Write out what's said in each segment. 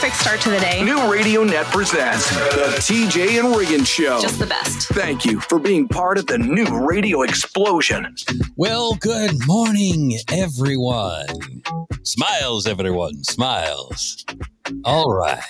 perfect start to the day. New Radio Net presents the TJ and Riggins Show. Just the best. Thank you for being part of the new radio explosion. Well, good morning, everyone. Smiles, everyone. Smiles. All right.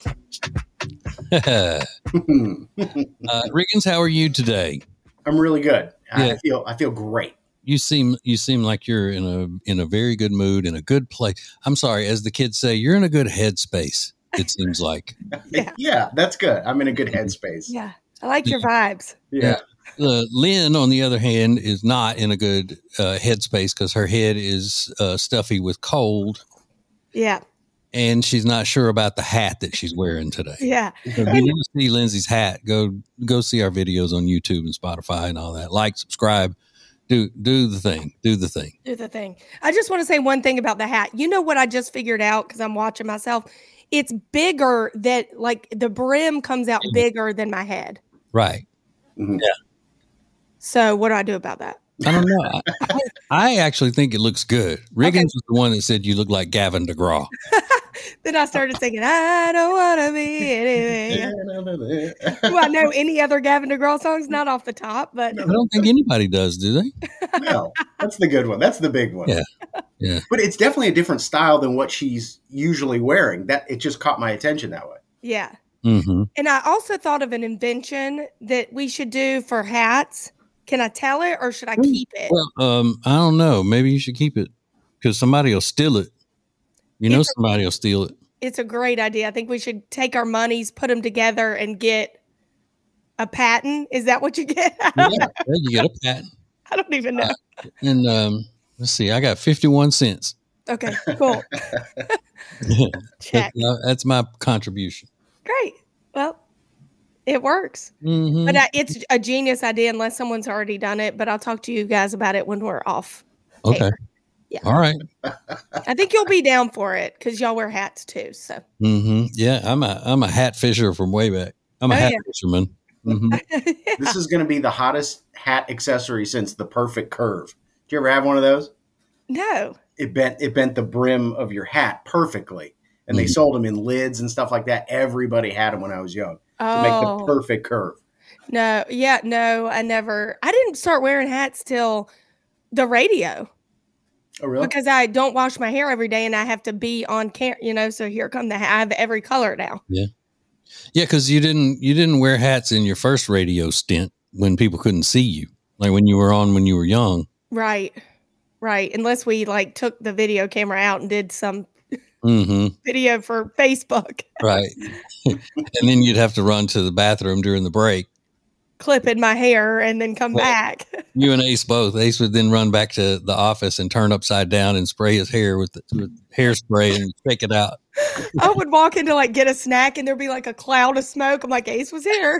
Riggins, how are you today? I'm really good. Yeah. I feel great. You seem like you're in a very good mood, in a good place. I'm sorry, as the kids say, you're in a good headspace. It seems like. Yeah, that's good. I'm in a good headspace. Yeah, I like your vibes. Yeah. Lynn, on the other hand, is not in a good headspace because her head is stuffy with cold. Yeah. And she's not sure about the hat that she's wearing today. Yeah. So if you want to see Lindsay's hat, go see our videos on YouTube and Spotify and all that. Like, subscribe, do the thing. Do the thing. I just want to say one thing about the hat. You know what I just figured out because I'm watching myself? It's bigger that like the brim comes out bigger than my head. Right. Mm-hmm. Yeah. So what do I do about that? I don't know. I actually think it looks good. Riggins was the one that said you look like Gavin DeGraw. Then I started singing, I don't want to be anything. Do I know any other Gavin DeGraw songs? Not off the top, but. I don't think anybody does, do they? No, that's the good one. That's the big one. Yeah. But it's definitely a different style than what she's usually wearing. That it just caught my attention that way. Yeah. Mm-hmm. And I also thought of an invention that we should do for hats. Can I tell it or should I keep it? Well, I don't know. Maybe you should keep it because somebody will steal it. Somebody will steal it. It's a great idea. I think we should take our monies, put them together, and get a patent. Is that what you get? Yeah, you get a patent. I don't even know. And let's see. I got 51 cents. Okay, cool. Check. That's my contribution. Great. Well, it works. Mm-hmm. But it's a genius idea unless someone's already done it. But I'll talk to you guys about it when we're off. Okay. Air. Yeah. All right. I think you'll be down for it because y'all wear hats too. So. Mm-hmm. Yeah, I'm a hat fisher from way back. I'm a hat fisherman. Mm-hmm. This is going to be the hottest hat accessory since the Perfect Curve. Did you ever have one of those? No. It bent the brim of your hat perfectly, and they sold them in lids and stuff like that. Everybody had them when I was young to make the perfect curve. No. Yeah. No. I didn't start wearing hats till the radio. Oh, really? Because I don't wash my hair every day and I have to be on camera, so here come the hat. I have every color now. Yeah. Yeah, because you didn't wear hats in your first radio stint when people couldn't see you, like when you were young. Right. Unless we took the video camera out and did some video for Facebook. Right. And then you'd have to run to the bathroom during the break. Clipping my hair and then come back. You and Ace both. Ace would then run back to the office and turn upside down and spray his hair with hairspray and shake it out. I would walk in to get a snack and there'd be a cloud of smoke. I'm like, Ace was here.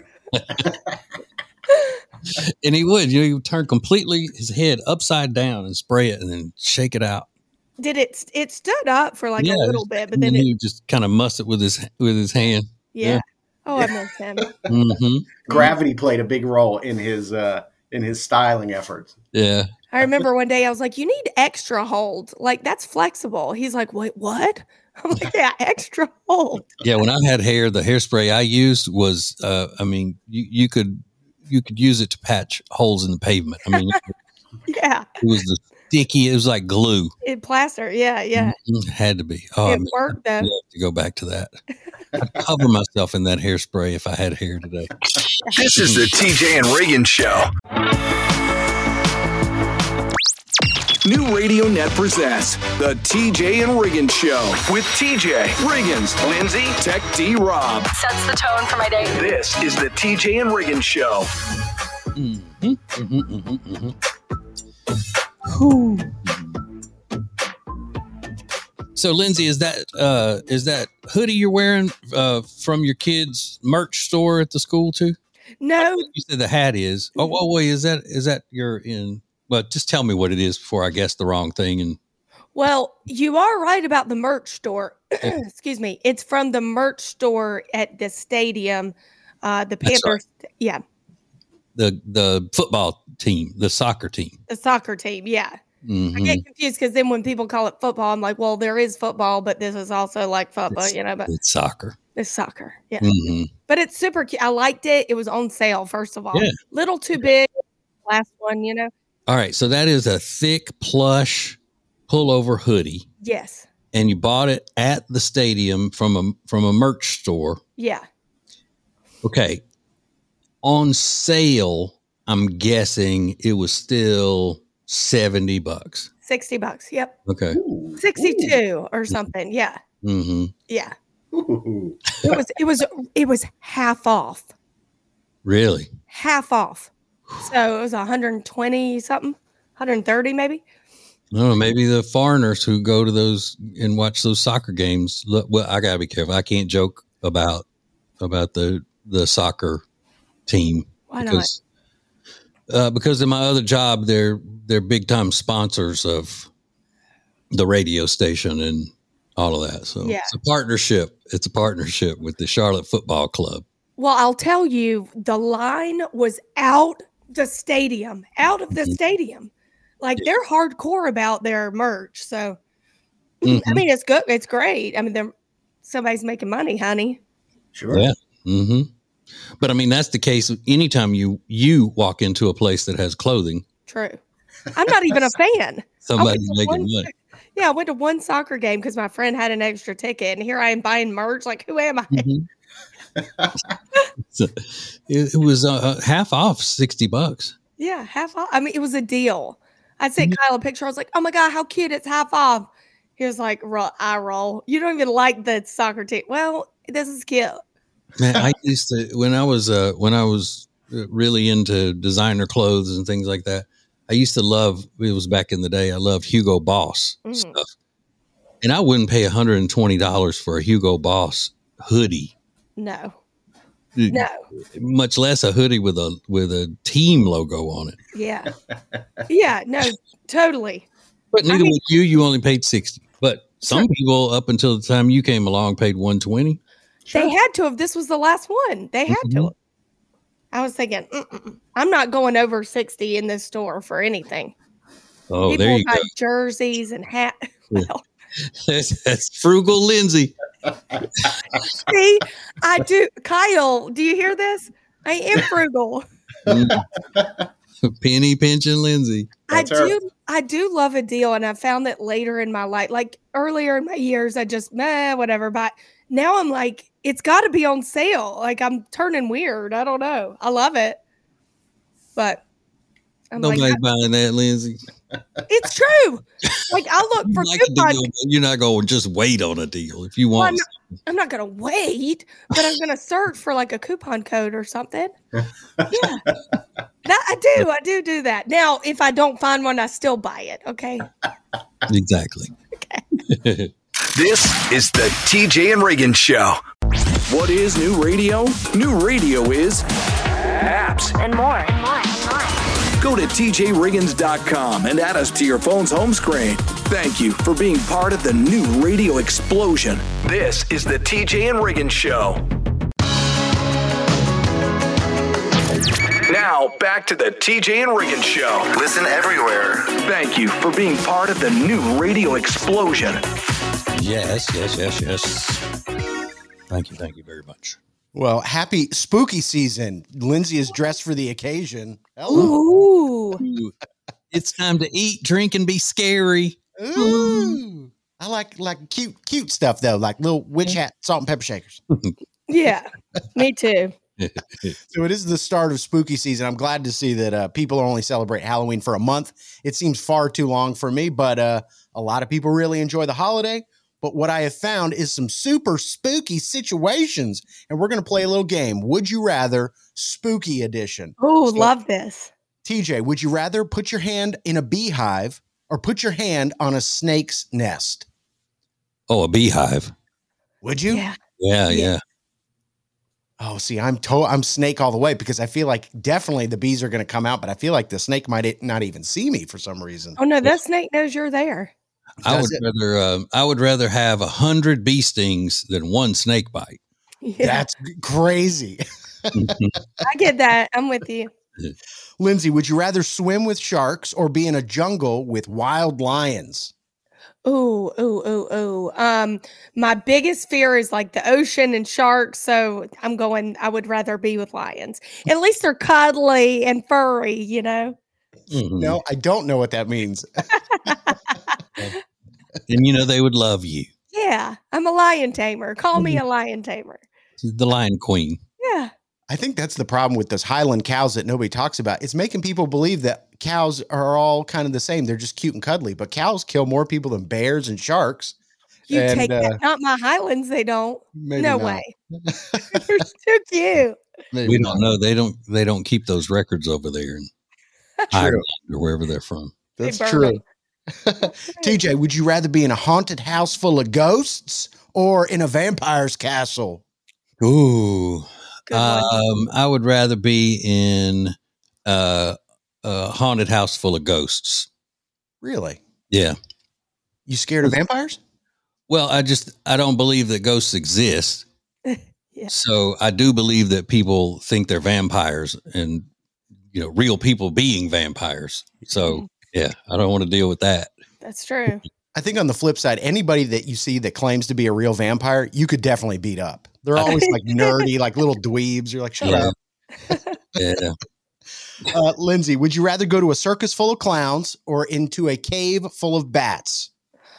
And he would turn completely his head upside down and spray it and then shake it out. Did it stood up for a little bit, but then he would just kind of muss it with his hand. Yeah. Oh, I miss him. Mm-hmm. Gravity played a big role in his styling efforts. Yeah. I remember one day I was like, you need extra hold. That's flexible. He's like, wait, what? I'm like, yeah, extra hold. Yeah. When I had hair, the hairspray I used was, you could use it to patch holes in the pavement. Yeah. It was sticky. It was like glue. It plaster. Yeah. Mm-hmm. Had to be. Oh, it worked though. I'd love to go back to that. I'd cover myself in that hairspray if I had hair today. This is the TJ and Riggins Show. New Radio Net presents the TJ and Riggins Show with TJ, Riggins, Lindsay, Tech D Rob. Sets the tone for my day. This is the TJ and Riggins Show. Mm-hmm. Mm-hmm. Mm-hmm. Mm-hmm. So, Lindsay, is that hoodie you're wearing from your kids' merch store at the school too? No, you said the hat is. Oh, wait, is that you're in? Well, just tell me what it is before I guess the wrong thing. And well, you are right about the merch store. Excuse me, it's from the merch store at the stadium. The Panthers, right. Yeah. The football team, the soccer team. The soccer team, yeah. I get confused because then when people call it football, I'm like, well, there is football, but this is also like football, but it's soccer. It's soccer. Yeah. But it's super cute. I liked it. It was on sale, first of all. Yeah. Little too big. Last one, All right. So that is a thick plush pullover hoodie. Yes. And you bought it at the stadium from a merch store. Yeah. Okay. On sale, I'm guessing it was still $70. $60. Yep. Okay. 62 or something. Yeah. Yeah. It was half off. Really? Half off. So it was 120 something, 130 maybe. I don't know, maybe the foreigners who go to those and watch those soccer games. Look, well, I gotta be careful. I can't joke about the soccer team. Why not? Because in my other job, they're big time sponsors of the radio station and all of that. So It's a partnership. It's a partnership with the Charlotte Football Club. Well, I'll tell you, the line was out the stadium, out of the stadium. Like they're hardcore about their merch. So, I mean, it's good. It's great. I mean, somebody's making money, honey. Sure. Yeah. But I mean, that's the case. Anytime you walk into a place that has clothing. True. I'm not even a fan. Somebody's making money. Yeah, I went to one soccer game because my friend had an extra ticket, and here I am buying merch. Like, who am I? So, it was half off, $60. Yeah, half off. I mean, it was a deal. I sent Kyle a picture. I was like, "Oh my god, how cute! It's half off." He was like, "Eye roll. You don't even like the soccer team." Well, this is cute. Man, I used to when I was really into designer clothes and things like that. I used to love. It was back in the day. I loved Hugo Boss stuff, and I wouldn't pay $120 for a Hugo Boss hoodie. No. Much less a hoodie with a team logo on it. Yeah. Yeah. No. Totally. But neither with you. You only paid $60. But some people, up until the time you came along, paid $120. They had to have. This was the last one. They had to have. I was thinking, I'm not going over 60 in this store for anything. Oh, people there you buy go. Jerseys and hats. Well, that's frugal Lindsay. see, I do. Kyle, do you hear this? I am frugal. Penny pinching Lindsay. I do love a deal, and I found that later in my life, like earlier in my years, I just whatever. But now I'm like, it's got to be on sale. Like I'm turning weird. I don't know. I love it, but I'm nobody's buying that, Lindsay. It's true. Like I'll look for coupon. You're not going to just wait on a deal if you want. Well, I'm not going to wait, but I'm going to search for like a coupon code or something. Yeah, I do that. Now, if I don't find one, I still buy it. Okay. Exactly. Okay. This is the TJ and Reagan Show. What is new radio? New radio is apps And more. Go to tjriggins.com and add us to your phone's home screen. Thank you for being part of the new radio explosion. This is the TJ and Reagan Show. Now, back to the TJ and Reagan Show. Listen everywhere. Thank you for being part of the new radio explosion. Yes. Thank you very much. Well, happy spooky season. Lindsay is dressed for the occasion. Hello. Ooh. It's time to eat, drink, and be scary. Ooh. I like cute stuff though, like little witch hat, salt and pepper shakers. Yeah, me too. So it is the start of spooky season. I'm glad to see that people only celebrate Halloween for a month. It seems far too long for me, but a lot of people really enjoy the holiday. But what I have found is some super spooky situations, and we're going to play a little game. Would you rather spooky edition? Oh, love this. TJ, would you rather put your hand in a beehive or put your hand on a snake's nest? Oh, a beehive. Would you? Yeah. Oh, see, I'm snake all the way because I feel like definitely the bees are going to come out, but I feel like the snake might not even see me for some reason. Oh no, that snake knows you're there. I would rather have 100 bee stings than one snake bite. Yeah. That's crazy. I get that. I'm with you. Lindsay, would you rather swim with sharks or be in a jungle with wild lions? My biggest fear is like the ocean and sharks. So I would rather be with lions. At least they're cuddly and furry, you know? Mm-hmm. No, I don't know what that means. And they would love you. Yeah. I'm a lion tamer. Call me a lion tamer. The lion queen. Yeah. I think that's the problem with those Highland cows that nobody talks about. It's making people believe that cows are all kind of the same. They're just cute and cuddly, but cows kill more people than bears and sharks. You take that. Not my Highlands, they don't. No not. way. They're so cute. We don't know. They don't keep those records over there in Ireland or wherever they're from. That's true. TJ, would you rather be in a haunted house full of ghosts or in a vampire's castle? Ooh. I would rather be in a haunted house full of ghosts. Really? Yeah. You scared of vampires? Well, I don't believe that ghosts exist. Yeah. So I do believe that people think they're vampires and, real people being vampires. So yeah, I don't want to deal with that. That's true. I think on the flip side, anybody that you see that claims to be a real vampire, you could definitely beat up. They're always like nerdy, like little dweebs. You're like, shut up. Yeah. Lindsay, would you rather go to a circus full of clowns or into a cave full of bats?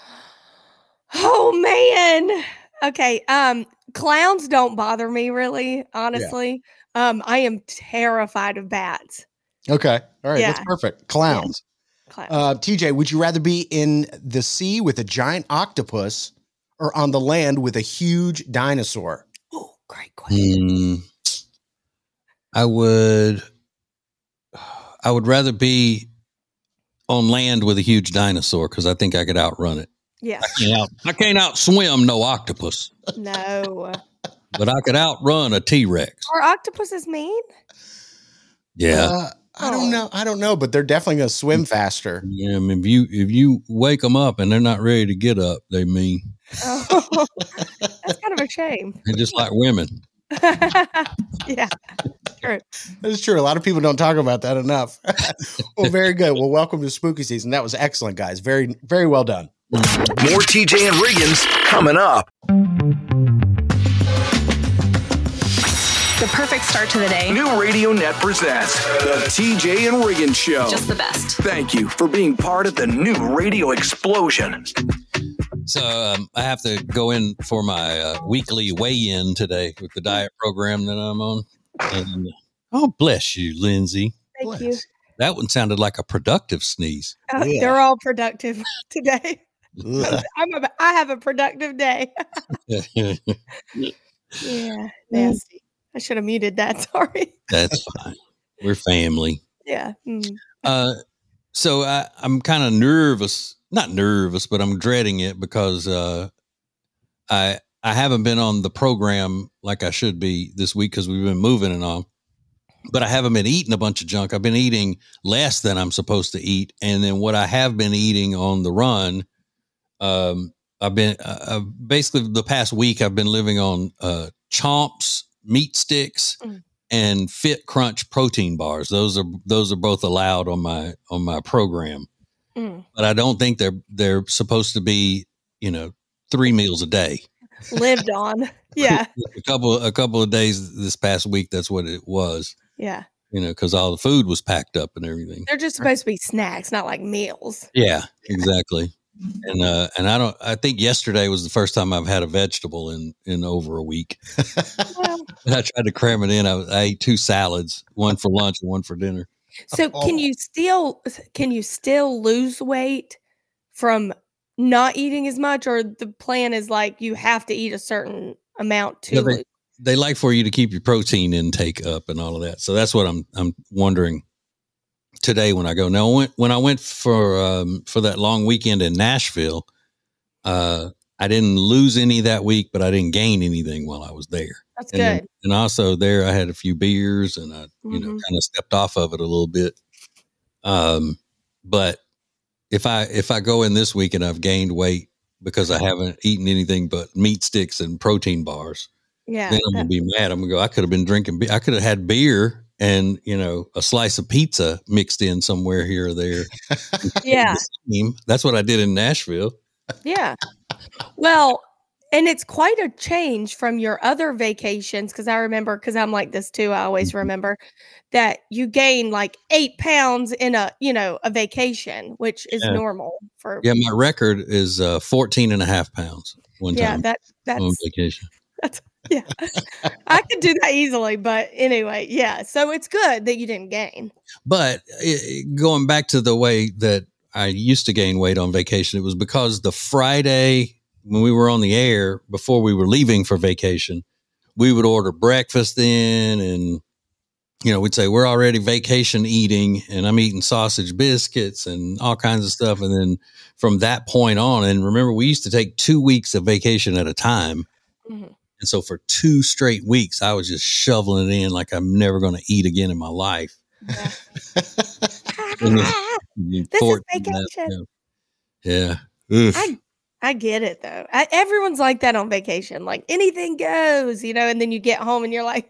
Oh man. Okay. Clowns don't bother me really, honestly. Yeah. I am terrified of bats. Okay. All right. Yeah. That's perfect. Clowns. Yeah. TJ, would you rather be in the sea with a giant octopus or on the land with a huge dinosaur? Oh, great question. I would rather be on land with a huge dinosaur because I think I could outrun it. Yeah. I can't outswim no octopus. No. But I could outrun a T-Rex. Are octopuses mean? Yeah. I don't know, but they're definitely going to swim faster. Yeah, I mean, if you wake them up and they're not ready to get up, they mean. Oh, that's kind of a shame. They're just like women. Yeah, true. That's true. A lot of people don't talk about that enough. Well, very good. Well, welcome to spooky season. That was excellent, guys. Very, very well done. More TJ and Riggins coming up. The perfect start to the day. New Radio Net presents the TJ and Riggins Show. Just the best. Thank you for being part of the new radio explosion. So I have to go in for my weekly weigh-in today with the diet program that I'm on. And, oh, bless you, Lindsay. Thank you. That one sounded like a productive sneeze. They're all productive today. I have a productive day. Yeah, nasty. I should have muted that. Sorry. That's fine. We're family. Yeah. So I'm kind of nervous. Not nervous, but I'm dreading it because I haven't been on the program like I should be this week because we've been moving and all. But I haven't been eating a bunch of junk. I've been eating less than I'm supposed to eat, and then what I have been eating on the run, I've been basically the past week I've been living on Chomps meat sticks and Fit Crunch protein bars. Those are both allowed on my program. But I don't think they're supposed to be, 3 meals a day. Lived on. Yeah. a couple of days this past week, that's what it was. Yeah. Because all the food was packed up and everything. They're just supposed to be snacks, not like meals. Yeah, exactly. And I think yesterday was the first time I've had a vegetable in over a week. Well, I tried to cram it in. I ate 2 salads, one for lunch and one for dinner. So can you still lose weight from not eating as much, or the plan is like you have to eat a certain amount to lose? They like for you to keep your protein intake up and all of that. So that's what I'm wondering today when I go. Now, when I went for that long weekend in Nashville, I didn't lose any that week, but I didn't gain anything while I was there. That's good. And also there, I had a few beers and I, kind of stepped off of it a little bit. But if I go in this week and I've gained weight because I haven't eaten anything but meat sticks and protein bars, then I'm gonna be mad. I'm gonna go, I could have been drinking. I could have had beer and, a slice of pizza mixed in somewhere here or there. Yeah. That's what I did in Nashville. Yeah. Well, and it's quite a change from your other vacations. Cause I remember, cause I'm like this too. I always remember that you gain like 8 pounds in a vacation, which is normal for. Yeah. My record is 14 and a half pounds one time. That's on vacation. Yeah, I could do that easily. But anyway, yeah. So it's good that you didn't gain. But going back to the way that I used to gain weight on vacation, it was because the Friday when we were on the air before we were leaving for vacation, we would order breakfast in and, we'd say we're already vacation eating and I'm eating sausage biscuits and all kinds of stuff. And then from that point on, and remember, we used to take 2 weeks of vacation at a time. Mm-hmm. And so for 2 straight weeks, I was just shoveling it in like I'm never going to eat again in my life. Yeah. This is vacation. Yeah. I get it though. Everyone's like that on vacation. Like anything goes, and then you get home and you're like.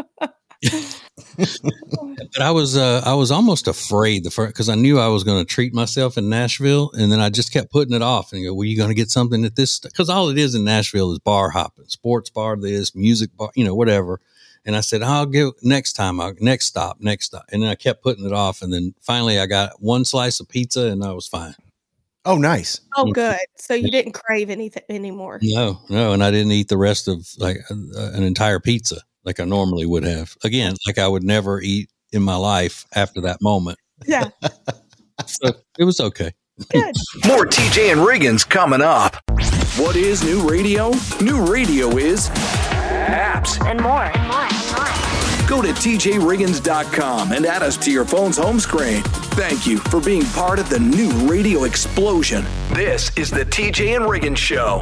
But I was almost afraid because I knew I was going to treat myself in Nashville, and then I just kept putting it off and go, "Well, you going to get something at this?" Because all it is in Nashville is bar hopping, sports bar, this music bar, whatever. And I said, "I'll go next time. Next stop." And then I kept putting it off, and then finally I got 1 slice of pizza, and I was fine. Oh, nice. Oh, good. So you didn't crave anything anymore. No, and I didn't eat the rest of like an entire pizza like I normally would have. Again, like I would never eat in my life after that moment. Yeah. So it was okay. Good. More TJ and Riggins coming up. What is new radio? New radio is apps. And more. Go to tjriggins.com and add us to your phone's home screen. Thank you for being part of the new radio explosion. This is the TJ and Riggins Show.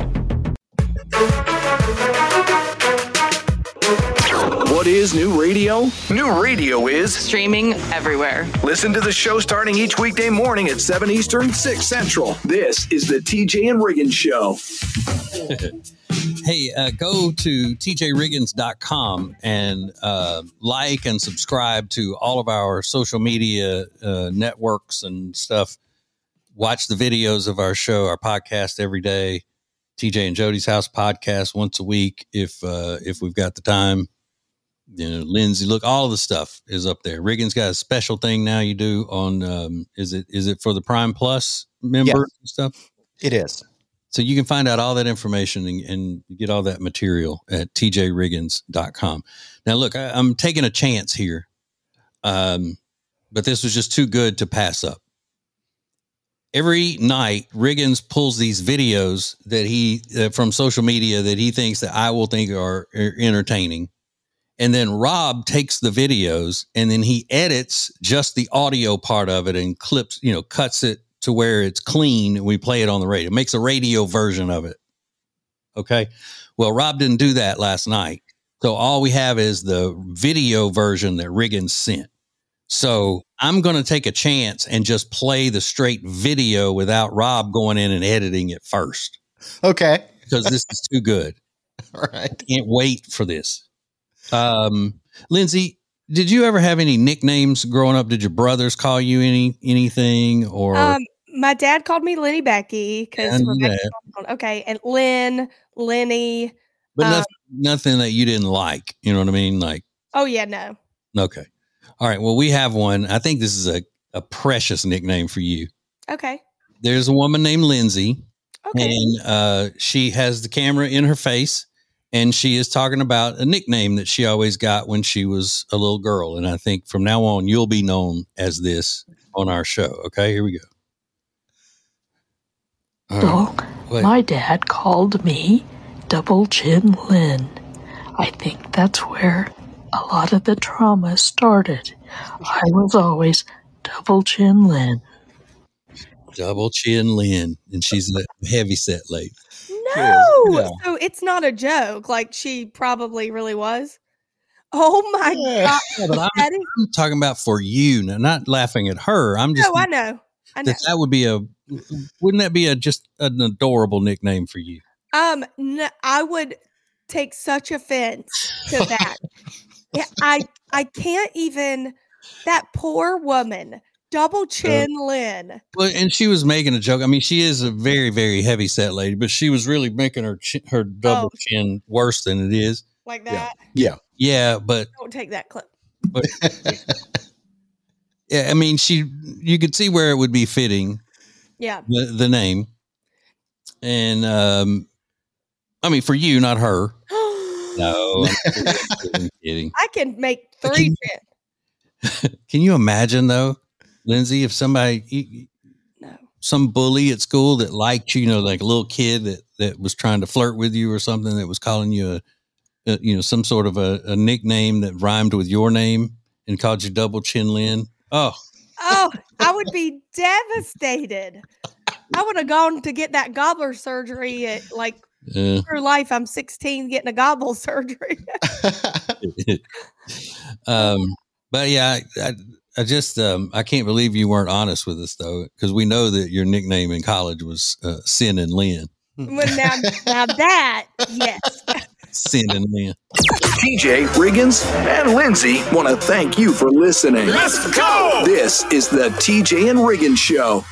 What is new radio? New radio is Streaming everywhere. Listen to the show starting each weekday morning at 7 Eastern, 6 Central. This is the TJ and Riggins Show. Hey, go to tjriggins.com and like and subscribe to all of our social media networks and stuff. Watch the videos of our show, our podcast every day. TJ and Jody's House podcast once a week if we've got the time. Lindsay, look, all of the stuff is up there. Riggins got a special thing now you do on is it for the Prime Plus members and stuff? It is. So you can find out all that information and get all that material at tjriggins.com. Now, look, I'm taking a chance here, but this was just too good to pass up. Every night, Riggins pulls these videos that he from social media that he thinks that I will think are entertaining. And then Rob takes the videos and then he edits just the audio part of it and cuts it to where it's clean and we play it on the radio. Makes a radio version of it. Okay. Well, Rob didn't do that last night. So all we have is the video version that Riggins sent. So I'm going to take a chance and just play the straight video without Rob going in and editing it first. Okay. Because this is too good. All right. I can't wait for this. Lindsay, did you ever have any nicknames growing up? Did your brothers call you anything or? My dad called me Lenny Becky because okay, and Lenny, but nothing that you didn't like. You know what I mean? Like, oh yeah, no. Okay, all right. Well, we have one. I think this is a precious nickname for you. Okay. There's a woman named Lindsay, okay, and she has the camera in her face. And she is talking about a nickname that she always got when she was a little girl. And I think from now on, you'll be known as this on our show. Okay, here we go. My dad called me Double Chin Lynn. I think that's where a lot of the trauma started. I was always Double Chin Lynn. Double Chin Lynn. And she's a heavyset lady. No, Yeah. So it's not a joke. Like she probably really was. Oh my God! Yeah, but I'm talking about for you, now, not laughing at her. I'm just. No, I know. That would be wouldn't that be just an adorable nickname for you? No, I would take such offense to that. Yeah, I can't even. That poor woman, Double Chin Lynn. Well, and she was making a joke. I mean, she is a very, very heavy set lady, but she was really making her double chin worse than it is. Like that? Yeah, but don't take that clip. But, yeah, I mean, you could see where it would be fitting. Yeah, the name, and I mean, for you, not her. No, I'm kidding. I can make 3 chin. Can you imagine though, Lindsay, if somebody, some bully at school that liked you, like a little kid that was trying to flirt with you or something, that was calling you some sort of a nickname that rhymed with your name and called you Double Chin Lynn. Oh, I would be devastated. I would have gone to get that gobbler surgery at through life. I'm 16 getting a gobble surgery. But yeah, I just I can't believe you weren't honest with us though, because we know that your nickname in college was Sin and Lynn. Well, now that yes. Sin and Lynn. TJ, Riggins, and Lindsay want to thank you for listening. Let's go! This is the TJ and Riggins Show.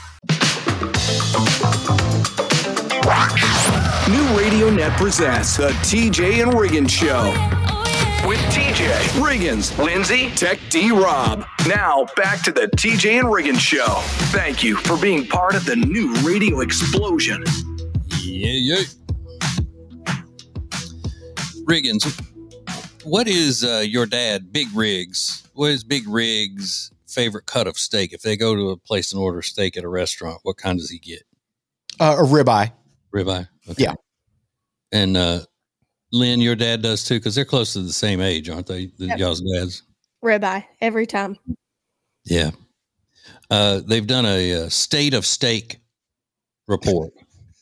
New Radio Net presents the TJ and Riggins Show. With TJ, Riggins, Lindsay, Tech D Rob. Now back to the TJ and Riggins Show. Thank you for being part of the new radio explosion. Yeah. Riggins, what is your dad, Big Riggs? What is Big Riggs' favorite cut of steak? If they go to a place and order steak at a restaurant, what kind does he get? A ribeye. Ribeye? Okay. Yeah. And Lynn, your dad does too, because they're close to the same age, aren't they? Yep. Y'all's dads? Ribeye every time. Yeah. They've done a state of steak report.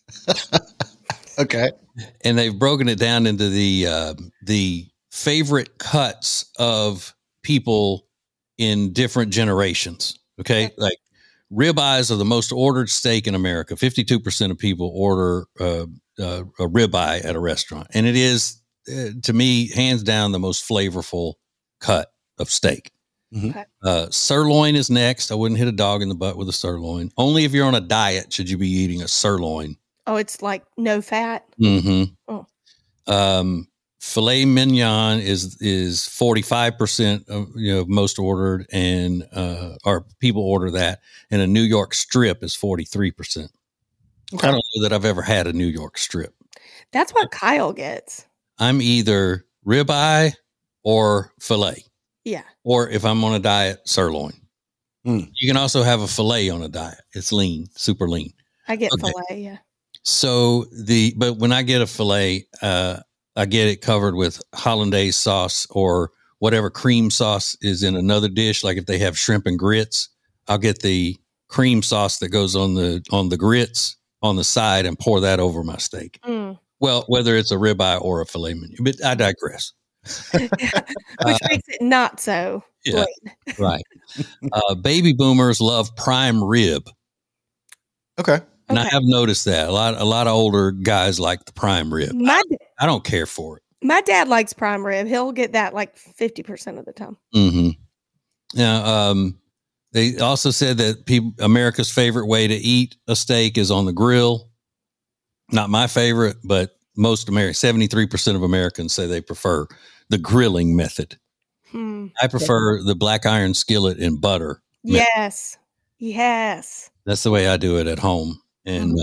Okay. And they've broken it down into the favorite cuts of people in different generations. Okay. Like ribeyes are the most ordered steak in America. 52% of people order a ribeye at a restaurant. And it is, to me, hands down, the most flavorful cut of steak. Mm-hmm. Okay. Sirloin is next. I wouldn't hit a dog in the butt with a sirloin. Only if you're on a diet should you be eating a sirloin. Oh, it's like no fat. Mm-hmm. Oh. Filet mignon is 45% of most ordered, and or people order that, and a New York strip is 43%. Okay. I don't know that I've ever had a New York strip. That's what Kyle gets. I'm either ribeye or filet. Yeah. Or if I'm on a diet, sirloin. Mm. You can also have a filet on a diet. It's lean, super lean. I get filet, yeah. So but when I get a filet, I get it covered with hollandaise sauce or whatever cream sauce is in another dish. Like if they have shrimp and grits, I'll get the cream sauce that goes on the grits on the side and pour that over my steak. Mm. Well, whether it's a ribeye or a filet mignon, but I digress. Which makes it not so. Yeah, right. Baby boomers love prime rib. Okay. And I have noticed that a lot of older guys like the prime rib. I don't care for it. My dad likes prime rib. He'll get that like 50% of the time. Mm-hmm. Now, they also said that America's favorite way to eat a steak is on the grill. Not my favorite, but most 73% of Americans say they prefer the grilling method. I prefer the black iron skillet in butter. Yes. That's the way I do it at home. And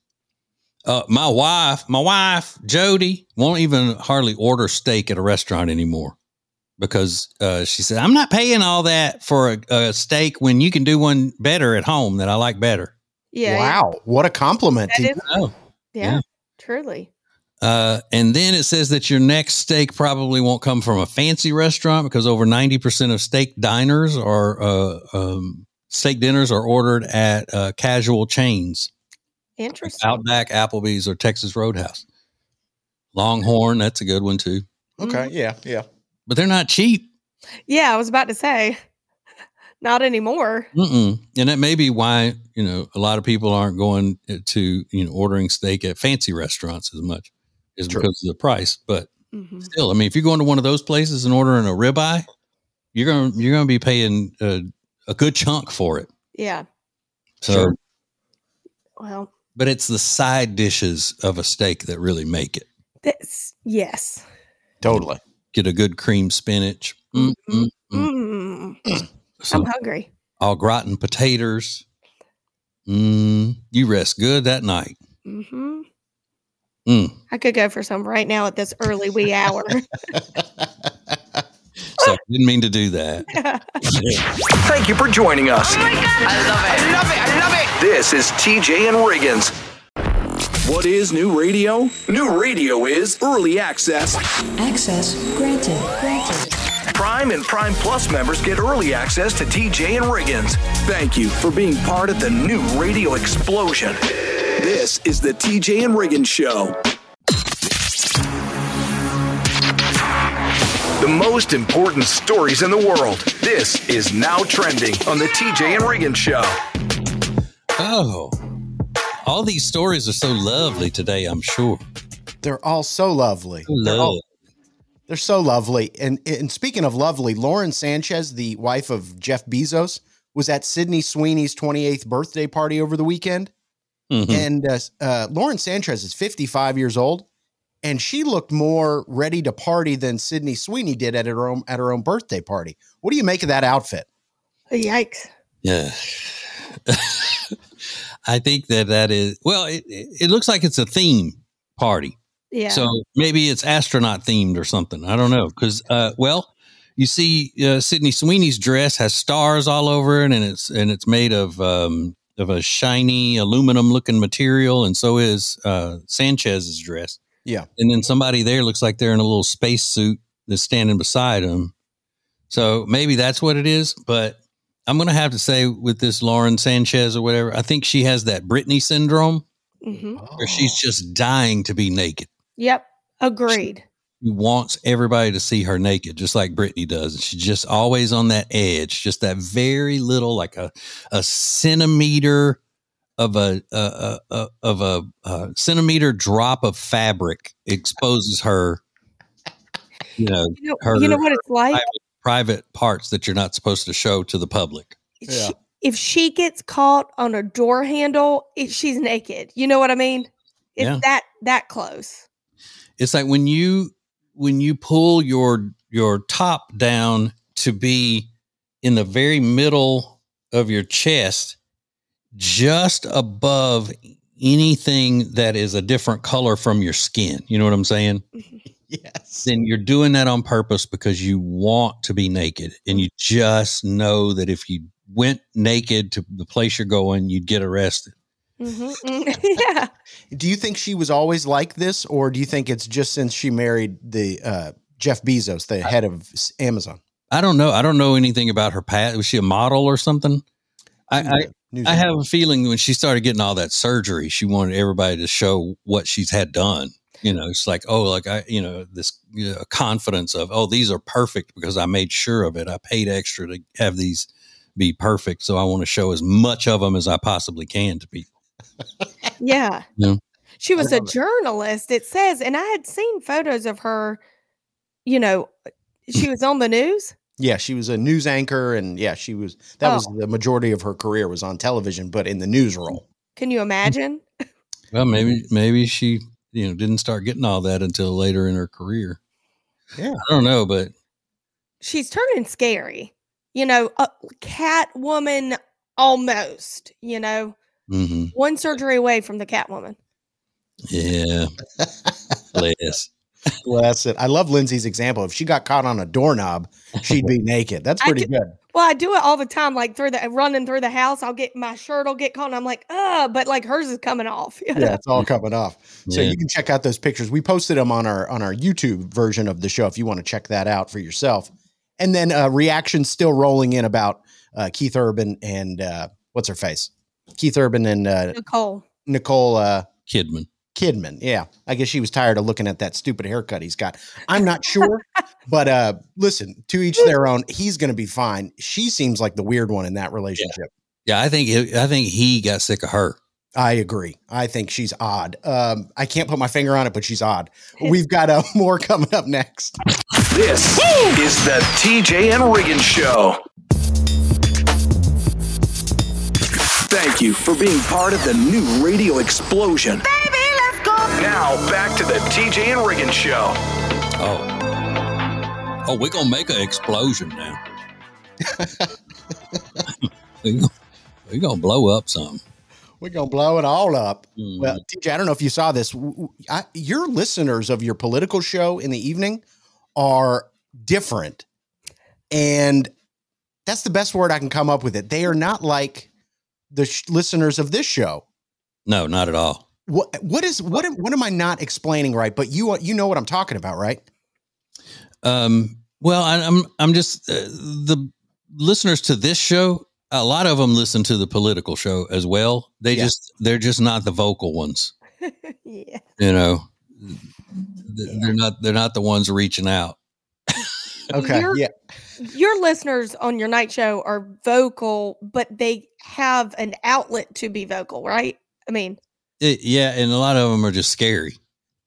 my wife, Jody, won't even hardly order steak at a restaurant anymore because she said, I'm not paying all that for a steak when you can do one better at home that I like better. Yeah. Wow. What a compliment. Yeah, truly. And then it says that your next steak probably won't come from a fancy restaurant because over 90% of steak dinners are ordered at casual chains. Interesting. Outback, Applebee's, or Texas Roadhouse. Longhorn, that's a good one too. Okay, yeah. But they're not cheap. Yeah, I was about to say, not anymore. And that may be why, a lot of people aren't going to, ordering steak at fancy restaurants as much is because of the price. But Mm-hmm. Still, I mean, if you're going to one of those places and ordering a ribeye, you're gonna be paying a good chunk for it. Yeah. So, Sure. Well, but it's the side dishes of a steak that really make it. yes. Totally. Get a good cream spinach. I'm hungry. Au gratin potatoes. You rest good that night. Mm-hmm. I could go for some right now at this early wee hour. So didn't mean to do that. Thank you for joining us. Oh my God. I love it. I love it. I love it. This is TJ and Riggins. What is new radio? New radio is early access. Access granted. Prime and Prime Plus members get early access to TJ and Riggins. Thank you for being part of the new radio explosion. This is the TJ and Riggins Show. The most important stories in the world. This is now trending on the TJ and Riggins Show. Oh, all these stories are so lovely today, I'm sure. They're all so lovely. They're so lovely. And speaking of lovely, Lauren Sanchez, the wife of Jeff Bezos, was at Sydney Sweeney's 28th birthday party over the weekend. Mm-hmm. And Lauren Sanchez is 55 years old, and she looked more ready to party than Sydney Sweeney did at her own birthday party. What do you make of that outfit? Yikes. Yeah. I think that is, well, it looks like it's a theme party. Yeah. So maybe it's astronaut themed or something. I don't know. Because, you see Sydney Sweeney's dress has stars all over it, and it's made of a shiny aluminum looking material. And so is Sanchez's dress. Yeah. And then somebody there looks like they're in a little space suit that's standing beside them. So maybe that's what it is. But I'm going to have to say with this Lauren Sanchez or whatever, I think she has that Britney syndrome where she's just dying to be naked. Yep. Agreed. She wants everybody to see her naked, just like Britney does. And she's just always on that edge, just that very little, like a centimeter of a centimeter drop of fabric exposes her, you know what it's like? Private parts that you're not supposed to show to the public. Yeah. If she gets caught on a door handle, she's naked. You know what I mean? It's that close. It's like when you pull your top down to be in the very middle of your chest, just above anything that is a different color from your skin. You know what I'm saying? Yes. Then you're doing that on purpose because you want to be naked, and you just know that if you went naked to the place you're going, you'd get arrested. Yeah. Do you think she was always like this, or do you think it's just since she married the Jeff Bezos, the head of Amazon? I don't know. I don't know anything about her past. Was she a model or something? I have a feeling when she started getting all that surgery, she wanted everybody to show what she's had done. You know, it's like, this confidence of, these are perfect because I made sure of it. I paid extra to have these be perfect. So I want to show as much of them as I possibly can to people. Yeah. Yeah. She was a journalist, it says, and I had seen photos of her, she was on the news. Yeah, she was a news anchor, and she was. That was the majority of her career was on television, but in the news role. Can you imagine? Well, maybe she, didn't start getting all that until later in her career. Yeah, I don't know, but she's turning scary. A Catwoman almost. One surgery away from the Catwoman. Yeah, bless it. I love Lindsay's example. If she got caught on a doorknob, she'd be naked. That's pretty good. Well, I do it all the time, like running through the house. I'll get my shirt will get caught, and I'm like, but like hers is coming off. Yeah, it's all coming off. So you can check out those pictures. We posted them on our YouTube version of the show if you want to check that out for yourself. And then reactions still rolling in about Keith Urban and what's her face? Keith Urban and Nicole Kidman. Yeah. I guess she was tired of looking at that stupid haircut he's got. I'm not sure, but listen, to each their own. He's going to be fine. She seems like the weird one in that relationship. Yeah, I think he got sick of her. I agree. I think she's odd. I can't put my finger on it, but she's odd. We've got more coming up next. This is the TJ and Riggins Show. Thank you for being part of the new radio explosion. Baby, let's go. Now, back to the TJ and Riggins Show. Oh, we're going to make an explosion now. We're going to blow up some. We're going to blow it all up. Mm. Well, TJ, I don't know if you saw this. Your listeners of your political show in the evening are different. And that's the best word I can come up with it. They are not like the listeners of this show. No, not at all. What am I not explaining right? But you know what I'm talking about, right? Well, I'm just the listeners to this show. A lot of them listen to the political show as well. They're just not the vocal ones. Yeah. You know, they're not the ones reaching out. Okay. Your listeners on your night show are vocal, but they have an outlet to be vocal, right? I mean, and a lot of them are just scary.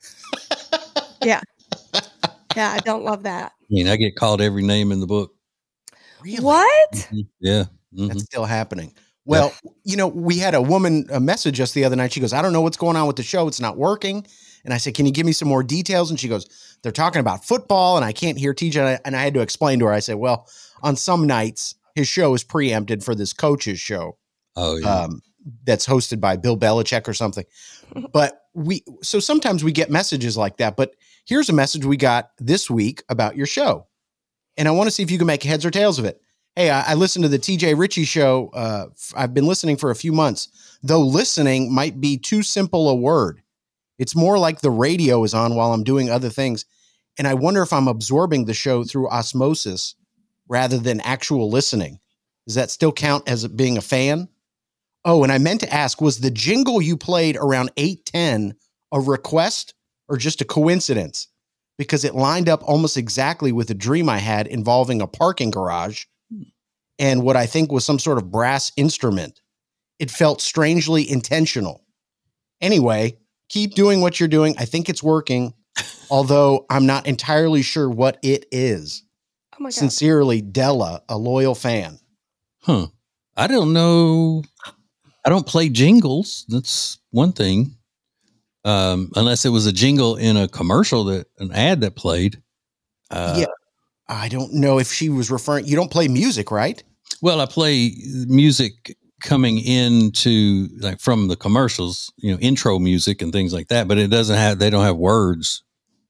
Yeah. Yeah, I don't love that. I mean, I get called every name in the book. Really? What? Mm-hmm. Yeah. Mm-hmm. That's still happening. Well, we had a woman message us the other night. She goes, I don't know what's going on with the show. It's not working. And I said, can you give me some more details? And she goes, they're talking about football and I can't hear TJ. And I had to explain to her. I said, well, on some nights, his show is preempted for this coach's show. Oh, yeah. That's hosted by Bill Belichick or something. But so sometimes we get messages like that. But here's a message we got this week about your show. And I want to see if you can make heads or tails of it. Hey, I listened to the TJ Ritchie show. I've been listening for a few months, though listening might be too simple a word. It's more like the radio is on while I'm doing other things. And I wonder if I'm absorbing the show through osmosis rather than actual listening. Does that still count as being a fan? Oh, and I meant to ask, was the jingle you played around 8:10 a request or just a coincidence? Because it lined up almost exactly with a dream I had involving a parking garage and what I think was some sort of brass instrument. It felt strangely intentional. Anyway, keep doing what you're doing. I think it's working, although I'm not entirely sure what it is. Oh my God. Sincerely, Della, a loyal fan. Huh. I don't know. I don't play jingles. That's one thing. Unless it was a jingle in a commercial an ad that played. Yeah. I don't know if she was referring, you don't play music, right? Well, I play music coming into like from the commercials, intro music and things like that, but they don't have words.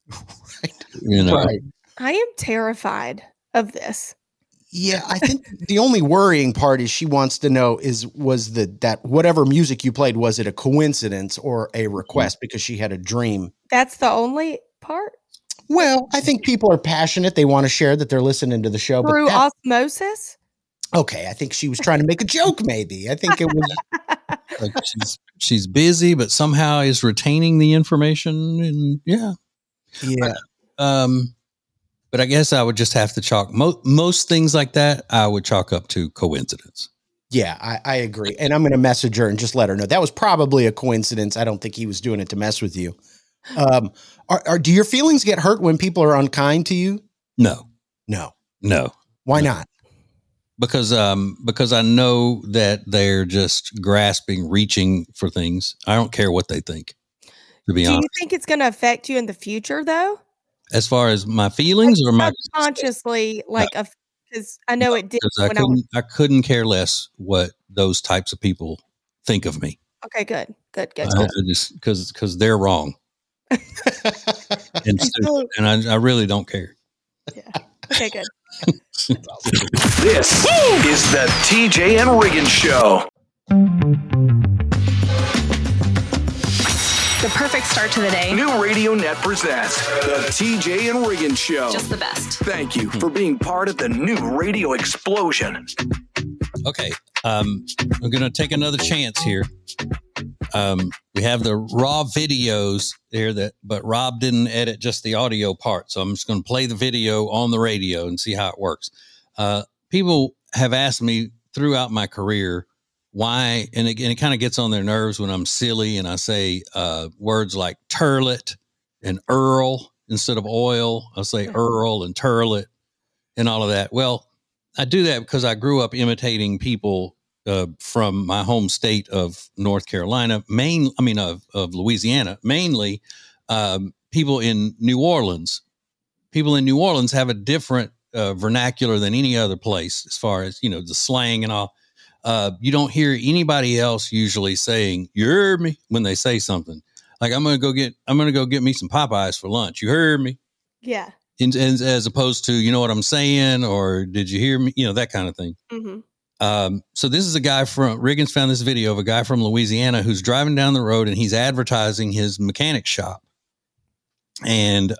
Right. Right. I am terrified of this. Yeah, I think the only worrying part is she wants to know was that whatever music you played, was it a coincidence or a request because she had a dream? That's the only part? Well, I think people are passionate. They want to share that they're listening to the show. Through osmosis? Okay, I think she was trying to make a joke, maybe. I think it was... like she's busy, but somehow is retaining the information. And yeah. But I guess I would just have to chalk most things like that. I would chalk up to coincidence. Yeah, I agree. And I'm going to message her and just let her know that was probably a coincidence. I don't think he was doing it to mess with you. Do your feelings get hurt when people are unkind to you? No. Why not? Because I know that they're just grasping, reaching for things. I don't care what they think, to be honest. Do you think it's going to affect you in the future, though? As far as my feelings or my subconsciously, because I know it did. I couldn't care less what those types of people think of me. Okay, good. Just because they're wrong, and I really don't care. Yeah. Okay, good. This is the TJ and Riggins Show. The perfect start to the day. New Radio Net presents the TJ and Riggins Show. Just the best. Thank you for being part of the new radio explosion. Okay, I'm going to take another chance here. We have the raw videos there but Rob didn't edit just the audio part. So I'm just going to play the video on the radio and see how it works. People have asked me throughout my career why, and again, it kind of gets on their nerves when I'm silly and I say words like turlet and Earl instead of oil. I'll say Earl and turlet and all of that. Well, I do that because I grew up imitating people from my home state of North Carolina, of Louisiana, mainly people in New Orleans. People in New Orleans have a different vernacular than any other place as far as, the slang and all. You don't hear anybody else usually saying, "You heard me," when they say something. Like, I'm going to go get me some Popeyes for lunch. You heard me? Yeah. And as opposed to, you know what I'm saying? Or did you hear me? That kind of thing. Mm-hmm. So this is a guy from Riggins found this video of a guy from Louisiana who's driving down the road and he's advertising his mechanic shop. And,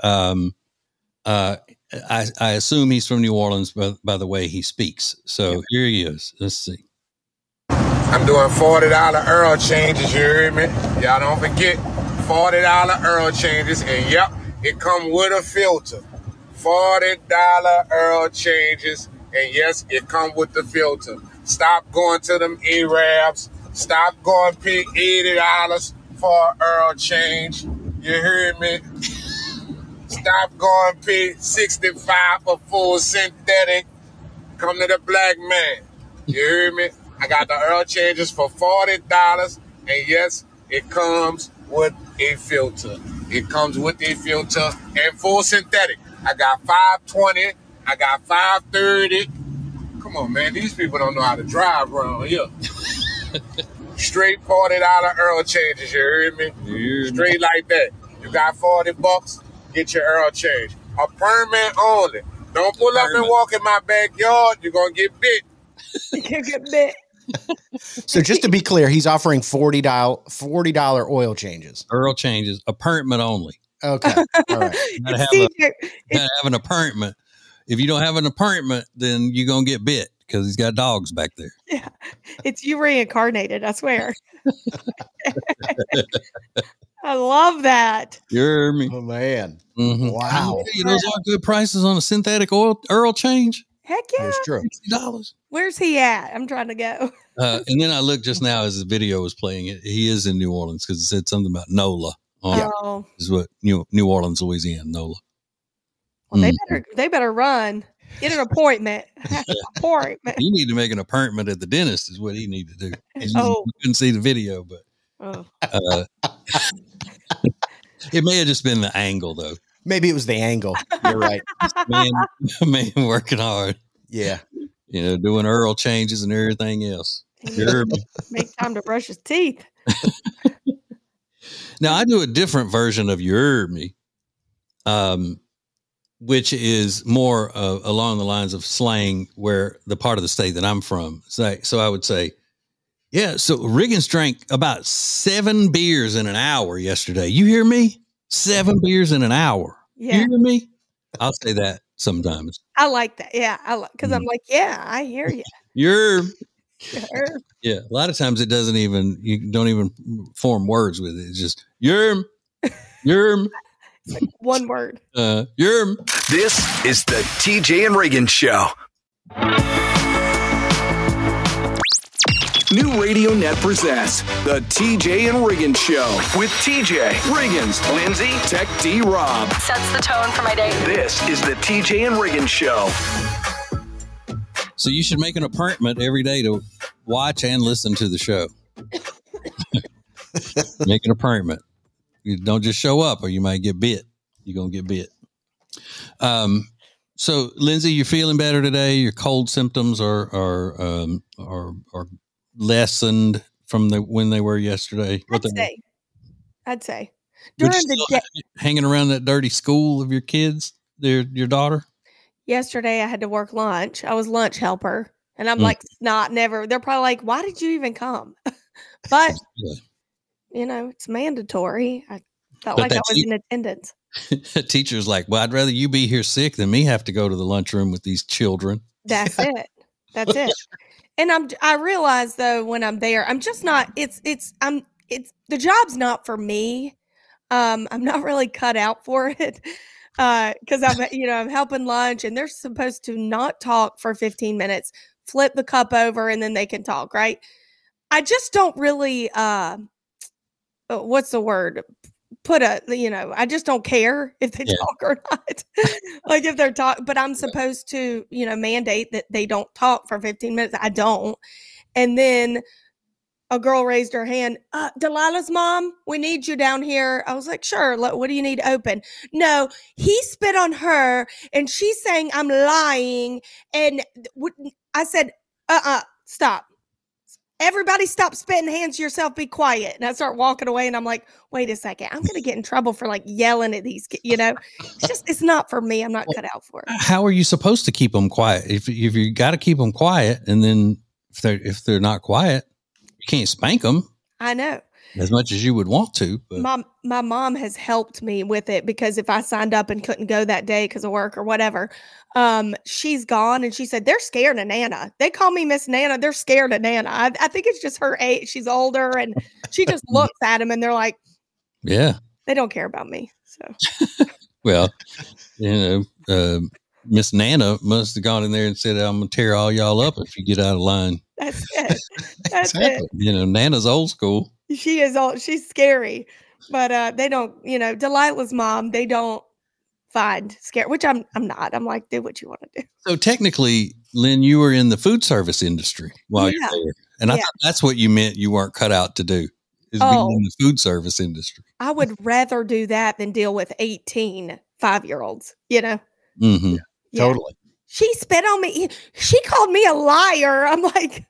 I assume he's from New Orleans by the way he speaks. So here he is. Let's see. I'm doing $40 Earl changes, you hear me? Y'all don't forget $40 Earl changes, and yep, it come with a filter. $40 Earl changes, and yes, it come with the filter. Stop going to them Arabs. Stop going pay $80 for an Earl change. You hear me? Stop going pay $65 for full synthetic. Come to the black man. You hear me? I got the Earl changes for $40, and yes, it comes with a filter. It comes with a filter and full synthetic. I got 520. I got 530. Come on, man. These people don't know how to drive around here. Straight $40 Earl changes. You heard me? Straight like that. You got $40. Get your Earl change. A permit only. Don't pull up and walk in my backyard. You're gonna get bit. You can get bit. So just to be clear, he's offering $40 oil changes. Earl changes, appointment only. Okay. All right. Gotta have an appointment. If you don't have an appointment, then you're going to get bit because he's got dogs back there. Yeah. It's you reincarnated, I swear. I love that. You hear me? Oh, man. Mm-hmm. Wow. Those are good prices on a synthetic oil Earl change. Heck yeah. That's true. $60. Where's he at? I'm trying to go. And then I looked just now as the video was playing. He is in New Orleans because it said something about NOLA. Is what New Orleans, Louisiana, NOLA. Well, they better run. Get an appointment. You need to make an appointment at the dentist is what he need to do. You couldn't see the video, but it may have just been the angle though. Maybe it was the angle. You're right. Man working hard. Yeah. Doing Earl changes and everything else. Make time to brush his teeth. Now I do a different version of you heard me, which is more along the lines of slang where the part of the state that I'm from. So I would say, yeah, so Riggins drank about 7 beers in an hour yesterday. You hear me? 7 beers in an hour. Yeah. You hear me? I'll say that sometimes. I like that. Yeah. Because I'm like, yeah, I hear you. Yeah. A lot of times you don't even form words with it. It's just, yerm. It's like one word. Yerm. This is the TJ and Riggins Show. New Radio Net presents the TJ and Riggins Show with TJ, Riggins, Lindsay, Tech D Rob. Sets the tone for my day. This is the TJ and Riggins Show. So you should make an appointment every day to watch and listen to the show. Make an appointment. You don't just show up or you might get bit. You're going to get bit. So Lindsay, you're feeling better today. Your cold symptoms are lessened from when they were yesterday. I'd say during the day, hanging around that dirty school of your kids, your daughter. Yesterday, I had to work lunch. I was lunch helper, and I'm like, never. They're probably like, "Why did you even come?" But it's mandatory. I felt like I was in attendance. Teacher's like, "Well, I'd rather you be here sick than me have to go to the lunchroom with these children." That's it. That's it. And I realize though when I'm there, I'm just not. It's the job's not for me. I'm not really cut out for it. Because I'm helping lunch and they're supposed to not talk for 15 minutes, flip the cup over and then they can talk, right? I just don't really, what's the word? I just don't care if they talk or not. Like if they're talking, but I'm supposed to, mandate that they don't talk for 15 minutes. I don't. And then a girl raised her hand. Delilah's mom, we need you down here. I was like, sure. What do you need open? No, he spit on her and she's saying I'm lying. And I said, stop. Everybody stop spitting, hands to yourself, be quiet. And I start walking away and I'm like, wait a second, I'm going to get in trouble for like yelling at these kids, it's not for me. I'm not cut out for it. How are you supposed to keep them quiet? If you got to keep them quiet, and then if they're not quiet, you can't spank them. I know. As much as you would want to. But. My mom has helped me with it because if I signed up and couldn't go that day because of work or whatever, she's gone and she said, they're scared of Nana. They call me Miss Nana. They're scared of Nana. I think it's just her age. She's older and she just looks at them and they're like, yeah, they don't care about me. So, well, Miss Nana must have gone in there and said, I'm going to tear all y'all up if you get out of line. That's it. That's exactly. It. Nana's old school. She is old. She's scary, but they don't, Delilah's mom, they don't find scary, which I'm not. I'm like, do what you want to do. So technically, Lynn, you were in the food service industry while you're there. And I thought that's what you meant you weren't cut out to do, is being in the food service industry. I would rather do that than deal with 18 5-year-olds, Mm-hmm. Yeah. Totally. She spit on me. She called me a liar. I'm like,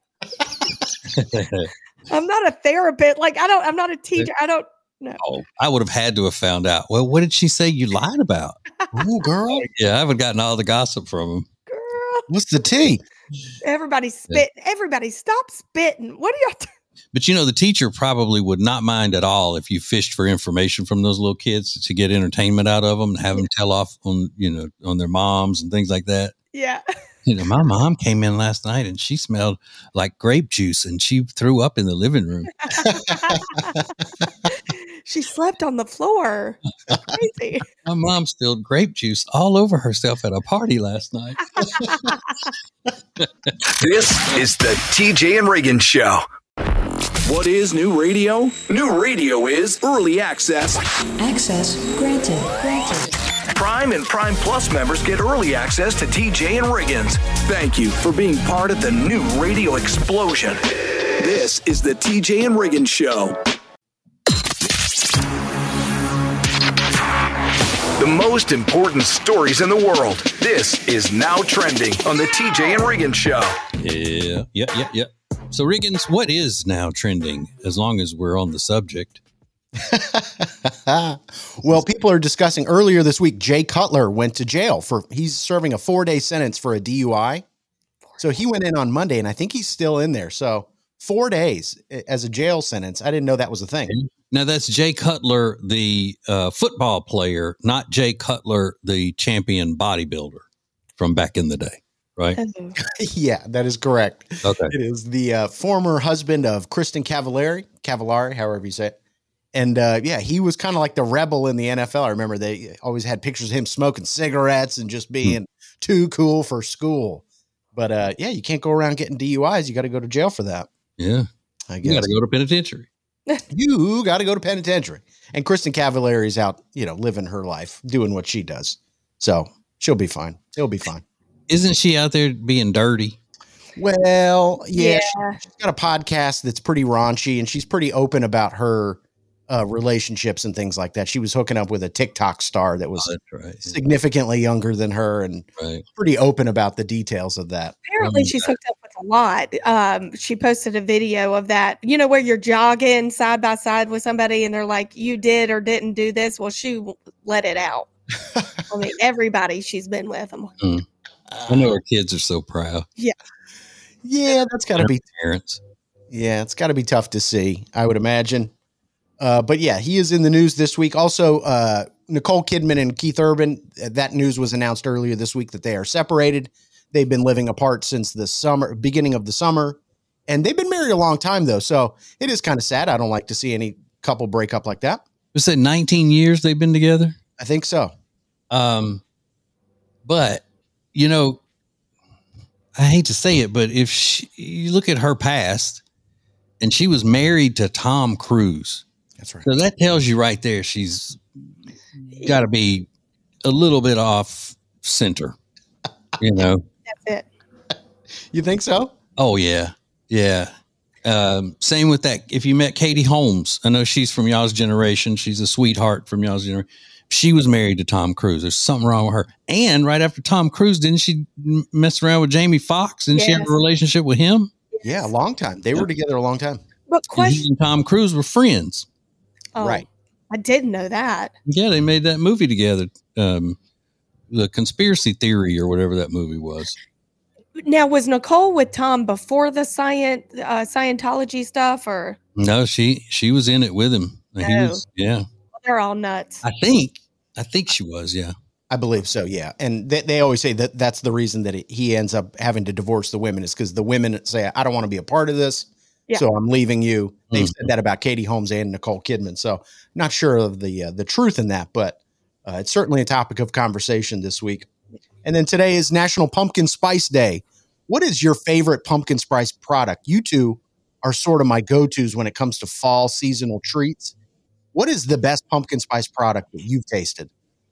I'm not a therapist. Like, I'm not a teacher. I don't know. Oh, I would have had to have found out. Well, what did she say you lied about? Oh, girl. Yeah, I haven't gotten all the gossip from him. Girl. What's the tea? Everybody spit. Yeah. Everybody stop spitting. What are y'all doing? But the teacher probably would not mind at all if you fished for information from those little kids to get entertainment out of them and have them tell off on, on their moms and things like that. Yeah. My mom came in last night and she smelled like grape juice and she threw up in the living room. She slept on the floor. Crazy. My mom spilled grape juice all over herself at a party last night. This is the TJ and Reagan Show. What is new radio? New radio is early access. Access granted. Prime and Prime Plus members get early access to TJ and Riggins. Thank you for being part of the new radio explosion. This is the TJ and Riggins Show. The most important stories in the world. This is Now Trending on the TJ and Riggins Show. Yeah. So, Riggins, what is now trending, as long as we're on the subject? Well, people are discussing earlier this week, Jay Cutler went to jail he's serving a 4-day sentence for a DUI. So he went in on Monday and I think he's still in there. So 4 days as a jail sentence. I didn't know that was a thing. Now that's Jay Cutler, the football player, not Jay Cutler, the champion bodybuilder from back in the day. Right. Yeah, that is correct. Okay. It is the former husband of Kristen Cavallari, however you say it. And he was kind of like the rebel in the NFL. I remember they always had pictures of him smoking cigarettes and just being too cool for school. But you can't go around getting DUIs. You got to go to jail for that. Yeah. I guess. You got to go to penitentiary. You got to go to penitentiary. And Kristen Cavallari's out, living her life, doing what she does. So she'll be fine. It'll be fine. Isn't she out there being dirty? Well, yeah. She's got a podcast that's pretty raunchy, and she's pretty open about her relationships and things like that. She was hooking up with a TikTok star that was significantly younger than her, and pretty open about the details of that. Apparently, she's hooked up with a lot. She posted a video of that, where you're jogging side by side with somebody, and they're like, "You did or didn't do this." Well, she let it out. I mean, everybody she's been with. I'm like, I know her kids are so proud. Yeah, that's got to be parents. Yeah, it's got to be tough to see, I would imagine. But yeah, he is in the news this week. Also, Nicole Kidman and Keith Urban, that news was announced earlier this week that they are separated. They've been living apart since the beginning of the summer, and they've been married a long time though. So it is kind of sad. I don't like to see any couple break up like that. Was it 19 years they've been together? I think so. But I hate to say it, but if you look at her past, and she was married to Tom Cruise. That's right. So that tells you right there she's got to be a little bit off center, you know. That's it. You think so? Oh yeah, yeah. Same with that. If you met Katie Holmes, I know she's from y'all's generation. She's a sweetheart from y'all's generation. She was married to Tom Cruise. There's something wrong with her. And right after Tom Cruise, didn't she mess around with Jamie Foxx? Didn't she have a relationship with him? Yeah, a long time. They were together a long time. But He and Tom Cruise were friends. Oh, right. I didn't know that. Yeah, they made that movie together. The Conspiracy Theory or whatever that movie was. Now, was Nicole with Tom before the Scientology stuff, or No, she was in it with him. He was, yeah. They're all nuts. I think she was, yeah. I believe so, yeah. And they always say that that's the reason that he ends up having to divorce the women is because the women say, I don't want to be a part of this, so I'm leaving you. They've said that about Katie Holmes and Nicole Kidman. So not sure of the truth in that, but it's certainly a topic of conversation this week. And then today is National Pumpkin Spice Day. What is your favorite pumpkin spice product? You two are sort of my go-tos when it comes to fall seasonal treats. What is the best pumpkin spice product that you've tasted?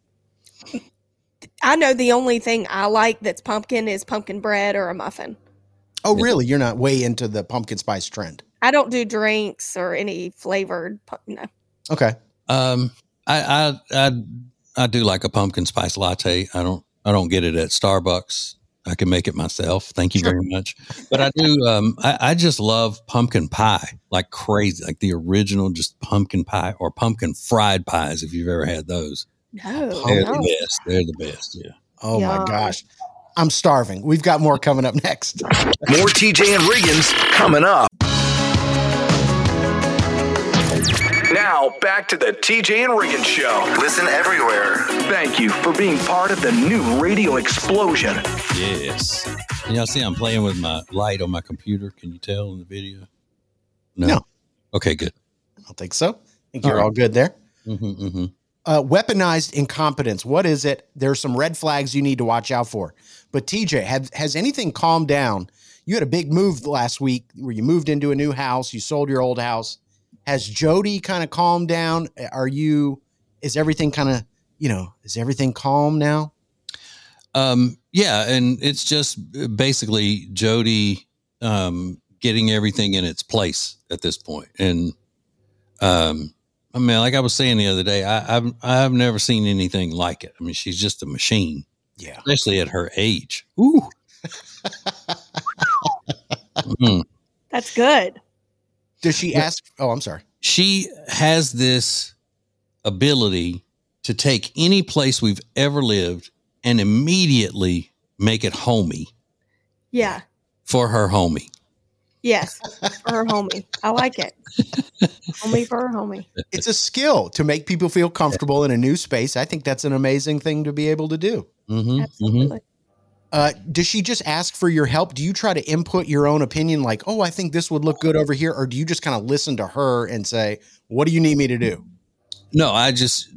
I know the only thing I like that's pumpkin is pumpkin bread or a muffin. Oh, really? You're not way into the pumpkin spice trend? I don't do drinks or any flavored. No. Okay. I do like a pumpkin spice latte. I don't get it at Starbucks. I can make it myself. Thank you very much. But I do. I just love pumpkin pie like crazy, like the original, just pumpkin pie or pumpkin fried pies. If you've ever had those, no, they're the best. They're the best. Yeah. Oh my gosh, I'm starving. We've got more coming up next. More TJ and Riggins coming up. Now, back to the TJ and Riggins Show. Listen everywhere. Thank you for being part of the new radio explosion. Yes. Y'all see I'm playing with my light on my computer. Can you tell in the video? No. Okay, good. I don't think so. I think you're all good there. Mm-hmm. Weaponized incompetence. What is it? There's some red flags you need to watch out for. But TJ, has anything calmed down? You had a big move last week where you moved into a new house. You sold your old house. Has Jody kind of calmed down? Is everything kind of, is everything calm now? Yeah. And it's just basically Jody, getting everything in its place at this point. And, I mean, like I was saying the other day, I've never seen anything like it. I mean, she's just a machine. Yeah. Especially at her age. Ooh. Mm-hmm. That's good. Does she ask? Oh, I'm sorry. She has this ability to take any place we've ever lived and immediately make it homey. Yeah. For her homie. Yes. For her homie. I like it. Homie for her homie. It's a skill to make people feel comfortable in a new space. I think that's an amazing thing to be able to do. Mm-hmm. Absolutely. Does she just ask for your help? Do you try to input your own opinion like, oh, I think this would look good over here? Or do you just kind of listen to her and say, what do you need me to do? No, I just,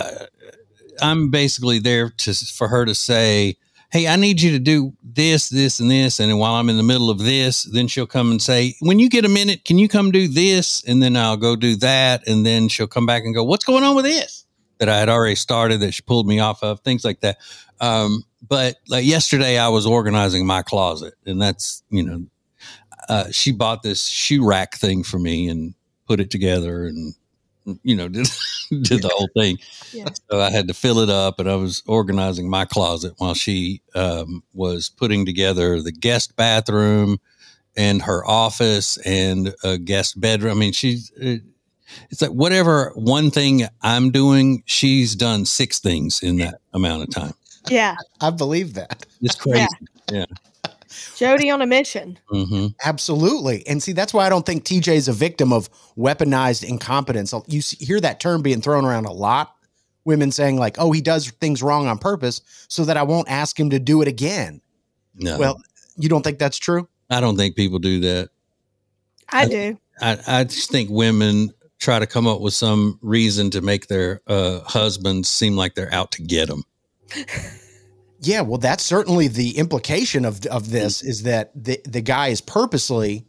I'm basically there for her to say, hey, I need you to do this, this, and this. And then while I'm in the middle of this, then she'll come and say, when you get a minute, can you come do this? And then I'll go do that. And then she'll come back and go, what's going on with this? That I had already started that she pulled me off of, things like that. But like yesterday I was organizing my closet and that's, she bought this shoe rack thing for me and put it together and, did the whole thing. Yeah. So I had to fill it up and I was organizing my closet while she, was putting together the guest bathroom and her office and a guest bedroom. I mean, it's like whatever one thing I'm doing, she's done 6 things in that amount of time. Yeah. I believe that. It's crazy. Yeah. Jody on a mission. Mm-hmm. Absolutely. And see, that's why I don't think TJ is a victim of weaponized incompetence. You hear that term being thrown around a lot. Women saying like, oh, he does things wrong on purpose so that I won't ask him to do it again. No. Well, you don't think that's true? I don't think people do that. I do. I just think women try to come up with some reason to make their husbands seem like they're out to get them. Yeah, well, that's certainly the implication of this is that the guy is purposely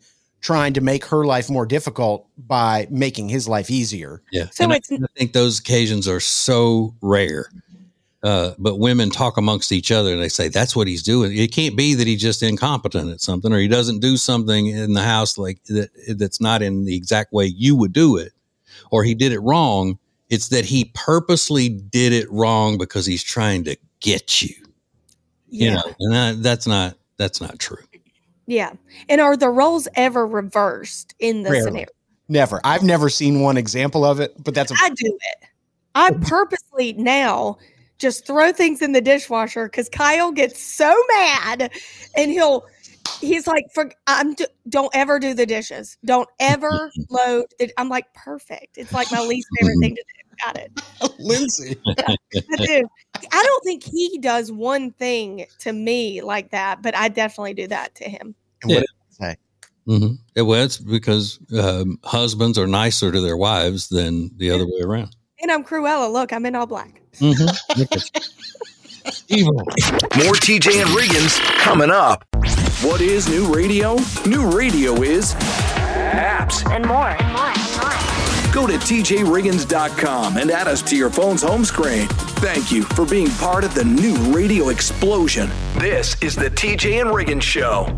trying to make her life more difficult by making his life easier. Yeah. So I think those occasions are so rare. But women talk amongst each other and they say, that's what he's doing. It can't be that he's just incompetent at something, or he doesn't do something in the house like that's not in the exact way you would do it, or he did it wrong. It's that he purposely did it wrong because he's trying to get you, you know, and that's not true. Yeah. And are the roles ever reversed in the scenario? Never. I've never sseen one example of it, but I do it. I purposely now just throw things in the dishwasher because Kyle gets so mad and he's like, don't ever do the dishes. Don't ever load. I'm like, perfect. It's like my least favorite thing to do. Got it. Lindsay. I do. I don't think he does one thing to me like that, but I definitely do that to him. And what did it say? Mm-hmm. Well, it's because husbands are nicer to their wives than the other way around. And I'm Cruella. Look, I'm in all black. Mm-hmm. Evil. More TJ and Riggins coming up. What is new radio? New radio is apps And more. Go to tjriggins.com and add us to your phone's home screen. Thank you for being part of the new radio explosion. This is the TJ and Riggins Show.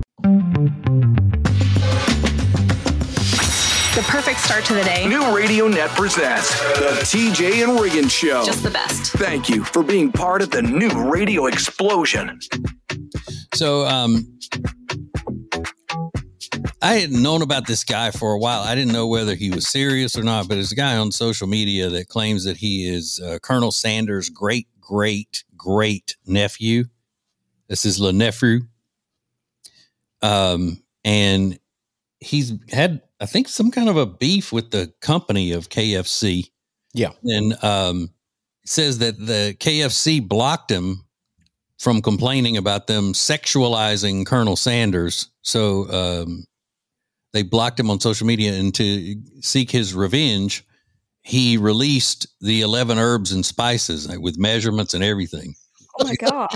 The perfect start to the day. New Radio Net presents the TJ and Riggins Show. Just the best. Thank you for being part of the new radio explosion. So, I had known about this guy for a while. I didn't know whether he was serious or not, but there's a guy on social media that claims that he is Colonel Sanders' great nephew. This is le nephew. And he's had, I think, some kind of a beef with the company of KFC. Yeah. And says that the KFC blocked him from complaining about them sexualizing Colonel Sanders. So they blocked him on social media, and to seek his revenge, he released the 11 herbs and spices with measurements and everything. Oh my God.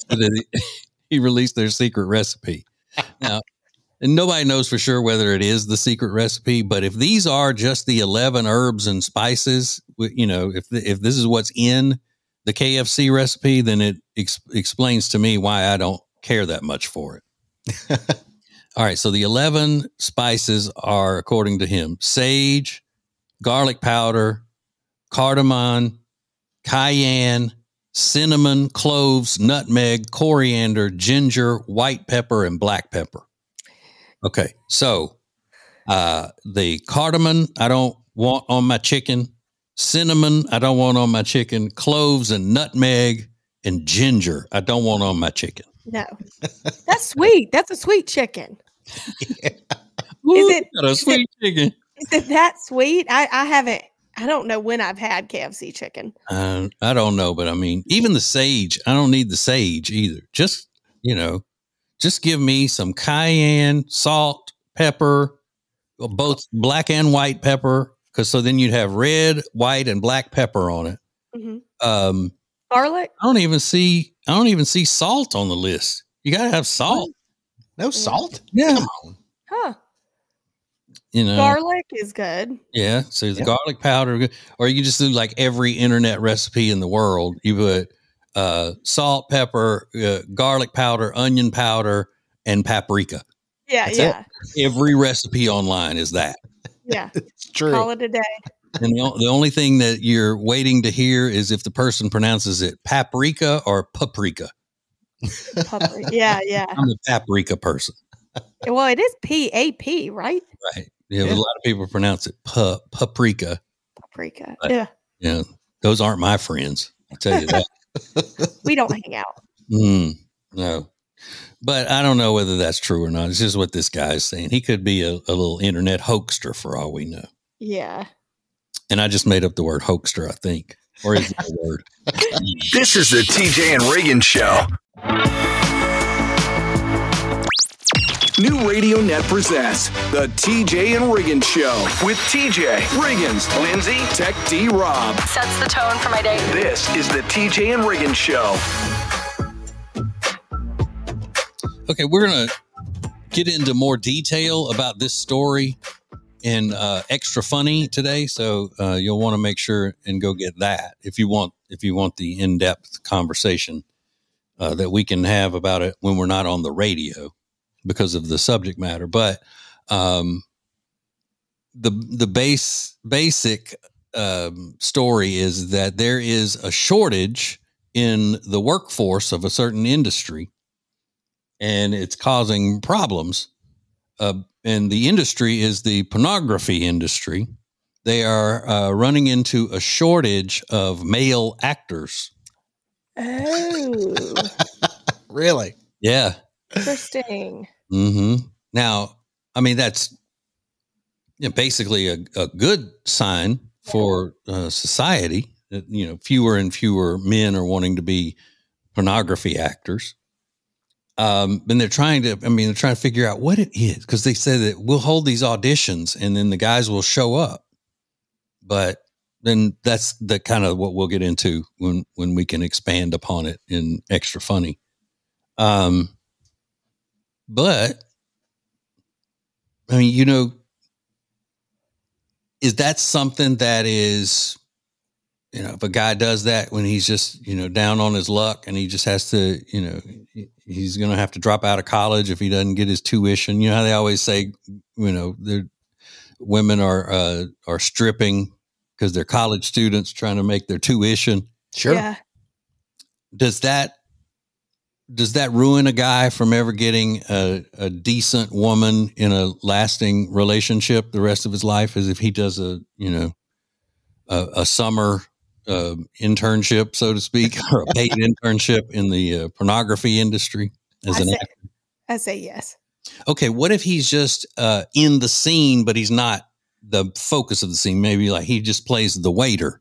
He released their secret recipe. Now, and nobody knows for sure whether it is the secret recipe, but if these are just the 11 herbs and spices, you know, if this is what's in the KFC recipe, then it explains to me why I don't care that much for it. All right. So the 11 spices are, according to him, sage, garlic powder, cardamom, cayenne, cinnamon, cloves, nutmeg, coriander, ginger, white pepper, and black pepper. Okay. So the cardamom, I don't want on my chicken. Cinnamon, I don't want on my chicken. Cloves and nutmeg and ginger, I don't want on my chicken. No, that's sweet. That's a sweet chicken. Yeah. Ooh, is it a sweet chicken? Is it that sweet? I haven't. I don't know when I've had KFC chicken. I don't know, but I mean, even the sage, I don't need the sage either. Just, just give me some cayenne, salt, pepper, both black and white pepper. So then you'd have red, white, and black pepper on it. Mm-hmm. Garlic? I don't even see salt on the list. You gotta have salt. No salt? Yeah. Come on. Huh. Garlic is good. Yeah. So the garlic powder, or you just do like every internet recipe in the world. You put salt, pepper, garlic powder, onion powder, and paprika. Yeah. That's yeah. it. Every recipe online is that. Yeah. It's true. Call it a day. And the only thing that you're waiting to hear is if the person pronounces it paprika or paprika. Yeah, yeah. I'm a paprika person. Well, it is PAP, right? Right. Yeah, a lot of people pronounce it paprika. Paprika. But, yeah. Yeah, those aren't my friends. I'll tell you that. We don't hang out. No. But I don't know whether that's true or not. It's just what this guy's saying. He could be a little internet hoaxer for all we know. Yeah. And I just made up the word hoaxer, I think. Or is it a word? This is the TJ and Riggins Show. New Radio Net presents the TJ and Riggins Show with TJ, Riggins, Lindsay, Tech D Rob. Sets the tone for my day. This is the TJ and Riggins Show. Okay, we're going to get into more detail about this story in Extra Funny today, so you'll want to make sure and go get that if you want the in-depth conversation that we can have about it when we're not on the radio because of the subject matter. But the basic story is that there is a shortage in the workforce of a certain industry, and it's causing problems. And the industry is the pornography industry. They are running into a shortage of male actors. Oh, Really? Yeah. interesting. Mm-hmm. Now, I mean, that's basically a good sign for society. That, fewer and fewer men are wanting to be pornography actors. And they're trying to figure out what it is, because they say that we'll hold these auditions and then the guys will show up. But then that's the kind of what we'll get into when we can expand upon it in Extra Funny. But I mean, is that something that is, if a guy does that when he's just, down on his luck and he just has to, he's going to have to drop out of college if he doesn't get his tuition. You know how they always say, women are stripping because they're college students trying to make their tuition. Sure. Yeah. Does that ruin a guy from ever getting a decent woman in a lasting relationship the rest of his life, as if he does a summer internship, so to speak, or a paid internship in the pornography industry as an actor? I say yes. Okay, what if he's just in the scene, but he's not the focus of the scene? Maybe like he just plays the waiter.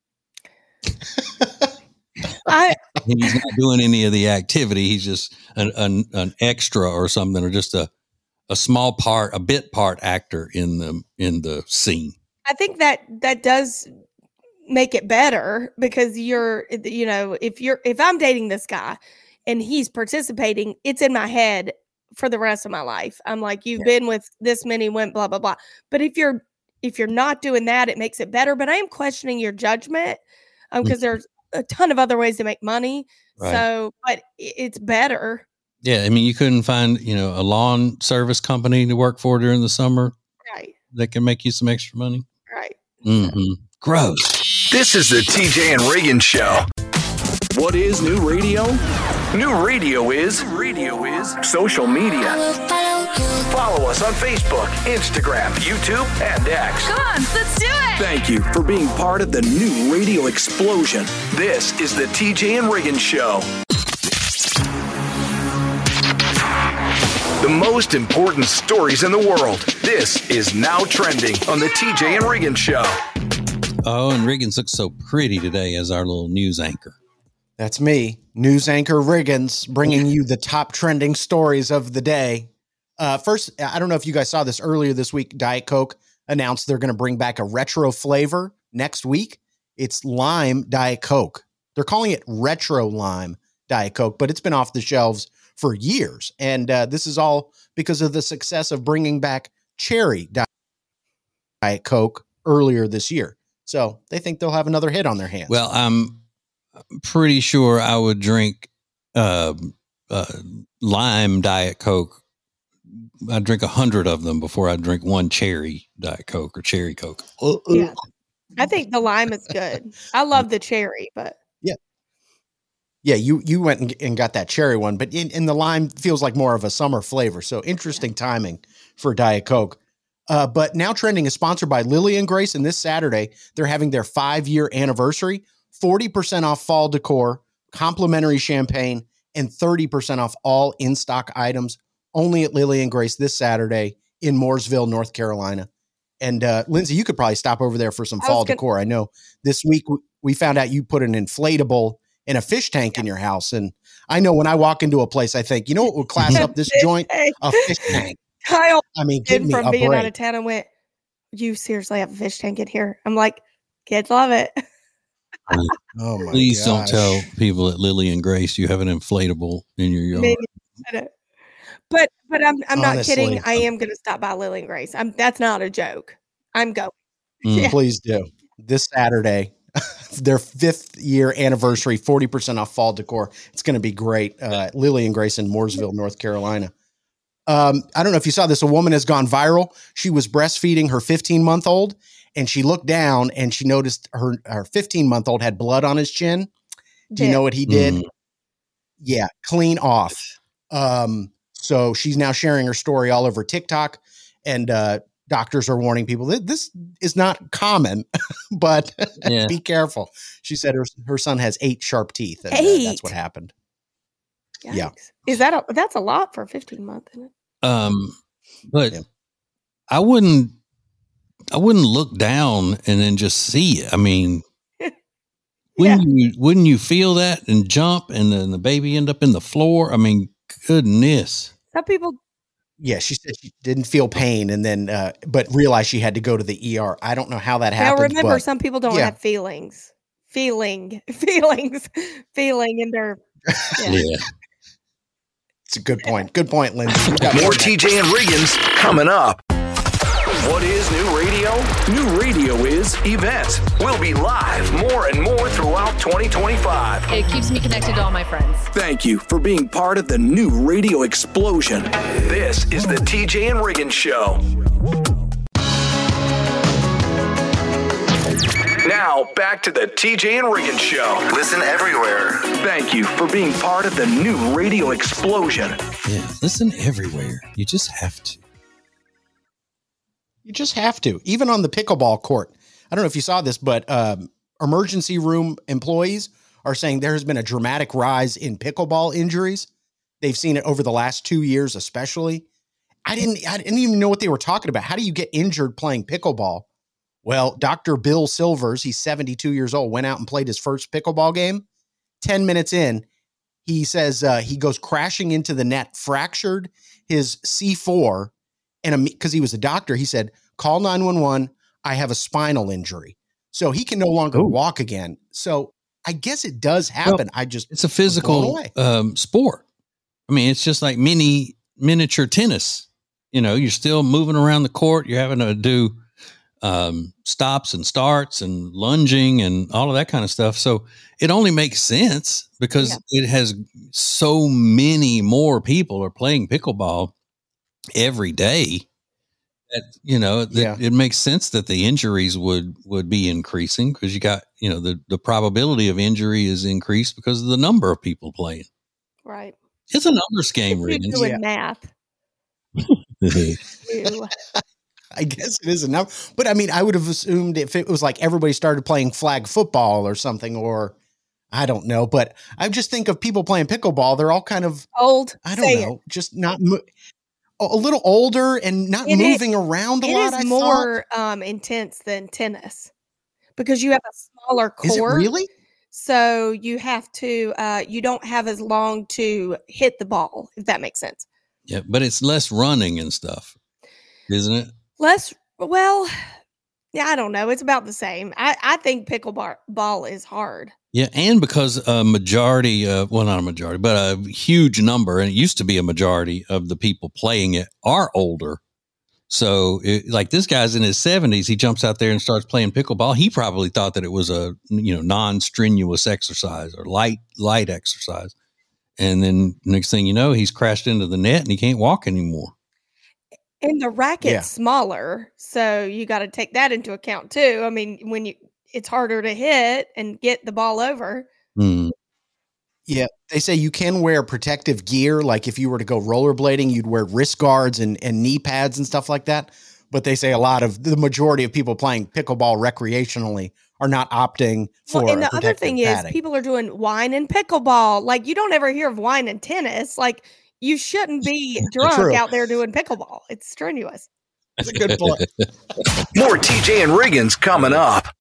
He's not doing any of the activity. He's just an extra or something, or just a small part, a bit part actor in the scene. I think that does make it better, because if I'm dating this guy and he's participating, it's in my head for the rest of my life. I'm like, you've been with this many women, blah, blah, blah. But if you're not doing that, it makes it better. But I am questioning your judgment, because there's a ton of other ways to make money. Right. So, but it's better. Yeah. I mean, you couldn't find, a lawn service company to work for during the summer. Right. That can make you some extra money. Right. Mm-hmm. Gross. This is the TJ and Reagan Show. What is new radio? New radio is social media. Follow us on Facebook, Instagram, YouTube, and X. Come on, let's do it. Thank you for being part of the new radio explosion. This is the TJ and Reagan Show. The most important stories in the world. This is Now Trending on the TJ and Reagan Show. Oh, and Riggins looks so pretty today as our little news anchor. That's me, news anchor Riggins, bringing you the top trending stories of the day. First, I don't know if you guys saw this earlier this week. Diet Coke announced they're going to bring back a retro flavor next week. It's lime Diet Coke. They're calling it retro lime Diet Coke, but it's been off the shelves for years. And this is all because of the success of bringing back cherry Diet Coke earlier this year. So they think they'll have another hit on their hands. Well, I'm pretty sure I would drink lime Diet Coke. I'd drink 100 of them before I drink one cherry Diet Coke or cherry Coke. Yeah. I think the lime is good. I love the cherry, but yeah, you went and got that cherry one, but in the lime feels like more of a summer flavor. So interesting timing for Diet Coke. But Now Trending is sponsored by Lily and Grace, and this Saturday they're having their 5-year anniversary. 40% off fall decor, complimentary champagne, and 30% off all in-stock items. Only at Lily and Grace this Saturday in Mooresville, North Carolina. And Lindsay, you could probably stop over there for some fall decor. I know this week we found out you put an inflatable and a fish tank in your house. And I know when I walk into a place, I think, you know what would class up this joint? A fish tank. Kyle give me from a being break. out of town and went, you seriously have a fish tank in here? I'm like, kids love it. Oh my Please gosh. don't tell people at Lily and Grace you have an inflatable in your yard. Maybe. I don't. But But I'm not kidding. I am going to stop by Lily and Grace. That's not a joke. I'm going. Yeah. Please do. This Saturday, their 5th year anniversary, 40% off fall decor. It's going to be great. Lily and Grace in Mooresville, North Carolina. I don't know if you saw this. A woman has gone viral. She was breastfeeding her 15-month-old, and she looked down and she noticed her 15-month-old had blood on his chin. Do you know what he did? Yeah, clean off. So she's now sharing her story all over TikTok, and doctors are warning people that this is not common, but be careful. She said her son has 8 sharp teeth, and that's what happened. Yikes. Yeah. Is that's a lot for a 15-month, isn't it? But I wouldn't look down and then just see it. I mean, wouldn't you feel that and jump and then the baby end up in the floor? I mean, goodness. Some people. Yeah, she said she didn't feel pain and then, but realized she had to go to the ER. I don't know how that happened. Now remember, some people don't have feelings. Feeling in their. Yeah. It's a good point. Good point, Lindsay. More TJ and Riggins coming up. What is new radio? New radio is events. We'll be live more and more throughout 2025. It keeps me connected to all my friends. Thank you for being part of the new radio explosion. This is the TJ and Riggins Show. Now, back to the TJ and Riggins Show. Listen everywhere. Thank you for being part of the new radio explosion. Yeah, listen everywhere. You just have to. You just have to. Even on the pickleball court. I don't know if you saw this, but emergency room employees are saying there has been a dramatic rise in pickleball injuries. They've seen it over the last 2 years, especially. I didn't even know what they were talking about. How do you get injured playing pickleball? Well, Dr. Bill Silvers, he's 72 years old, went out and played his first pickleball game. 10 minutes in, he says he goes crashing into the net, fractured his C4, and because he was a doctor, he said, call 911, I have a spinal injury. So he can no longer walk again. So I guess it does happen. Well, it's a physical sport. I mean, it's just like miniature tennis. You know, you're still moving around the court. You're having to do stops and starts and lunging and all of that kind of stuff. So it only makes sense because it has so many more people are playing pickleball every day that, you know, it makes sense that the injuries would be increasing because you got, you know, the probability of injury is increased because of the number of people playing. Right. It's a numbers game, Riggins. Doing math. I guess it is enough. But I mean, I would have assumed if it was like everybody started playing flag football or something, or I don't know. But I just think of people playing pickleball. They're all kind of old. I don't know. Just not a little older and not moving around a lot. It is more intense than tennis because you have a smaller court. Is it really? So you have to, you don't have as long to hit the ball, if that makes sense. Yeah, but it's less running and stuff, isn't it? Well, yeah, I don't know. It's about the same. I think pickleball is hard. Yeah, and because a majority, well, not a majority, but a huge number, and it used to be a majority of the people playing it are older. So, like this guy's in his 70s, he jumps out there and starts playing pickleball. He probably thought that it was a non-strenuous exercise or light exercise, and then next thing you know, he's crashed into the net and he can't walk anymore. And the racket's smaller, so you got to take that into account too. I mean, it's harder to hit and get the ball over. Mm. Yeah, they say you can wear protective gear. Like if you were to go rollerblading, you'd wear wrist guards and knee pads and stuff like that. But they say the majority of people playing pickleball recreationally are not opting for. And the other thing is, people are doing wine and pickleball. Like you don't ever hear of wine and tennis. Like you shouldn't be drunk out there doing pickleball. It's strenuous. That's a good point. More TJ and Riggins coming up.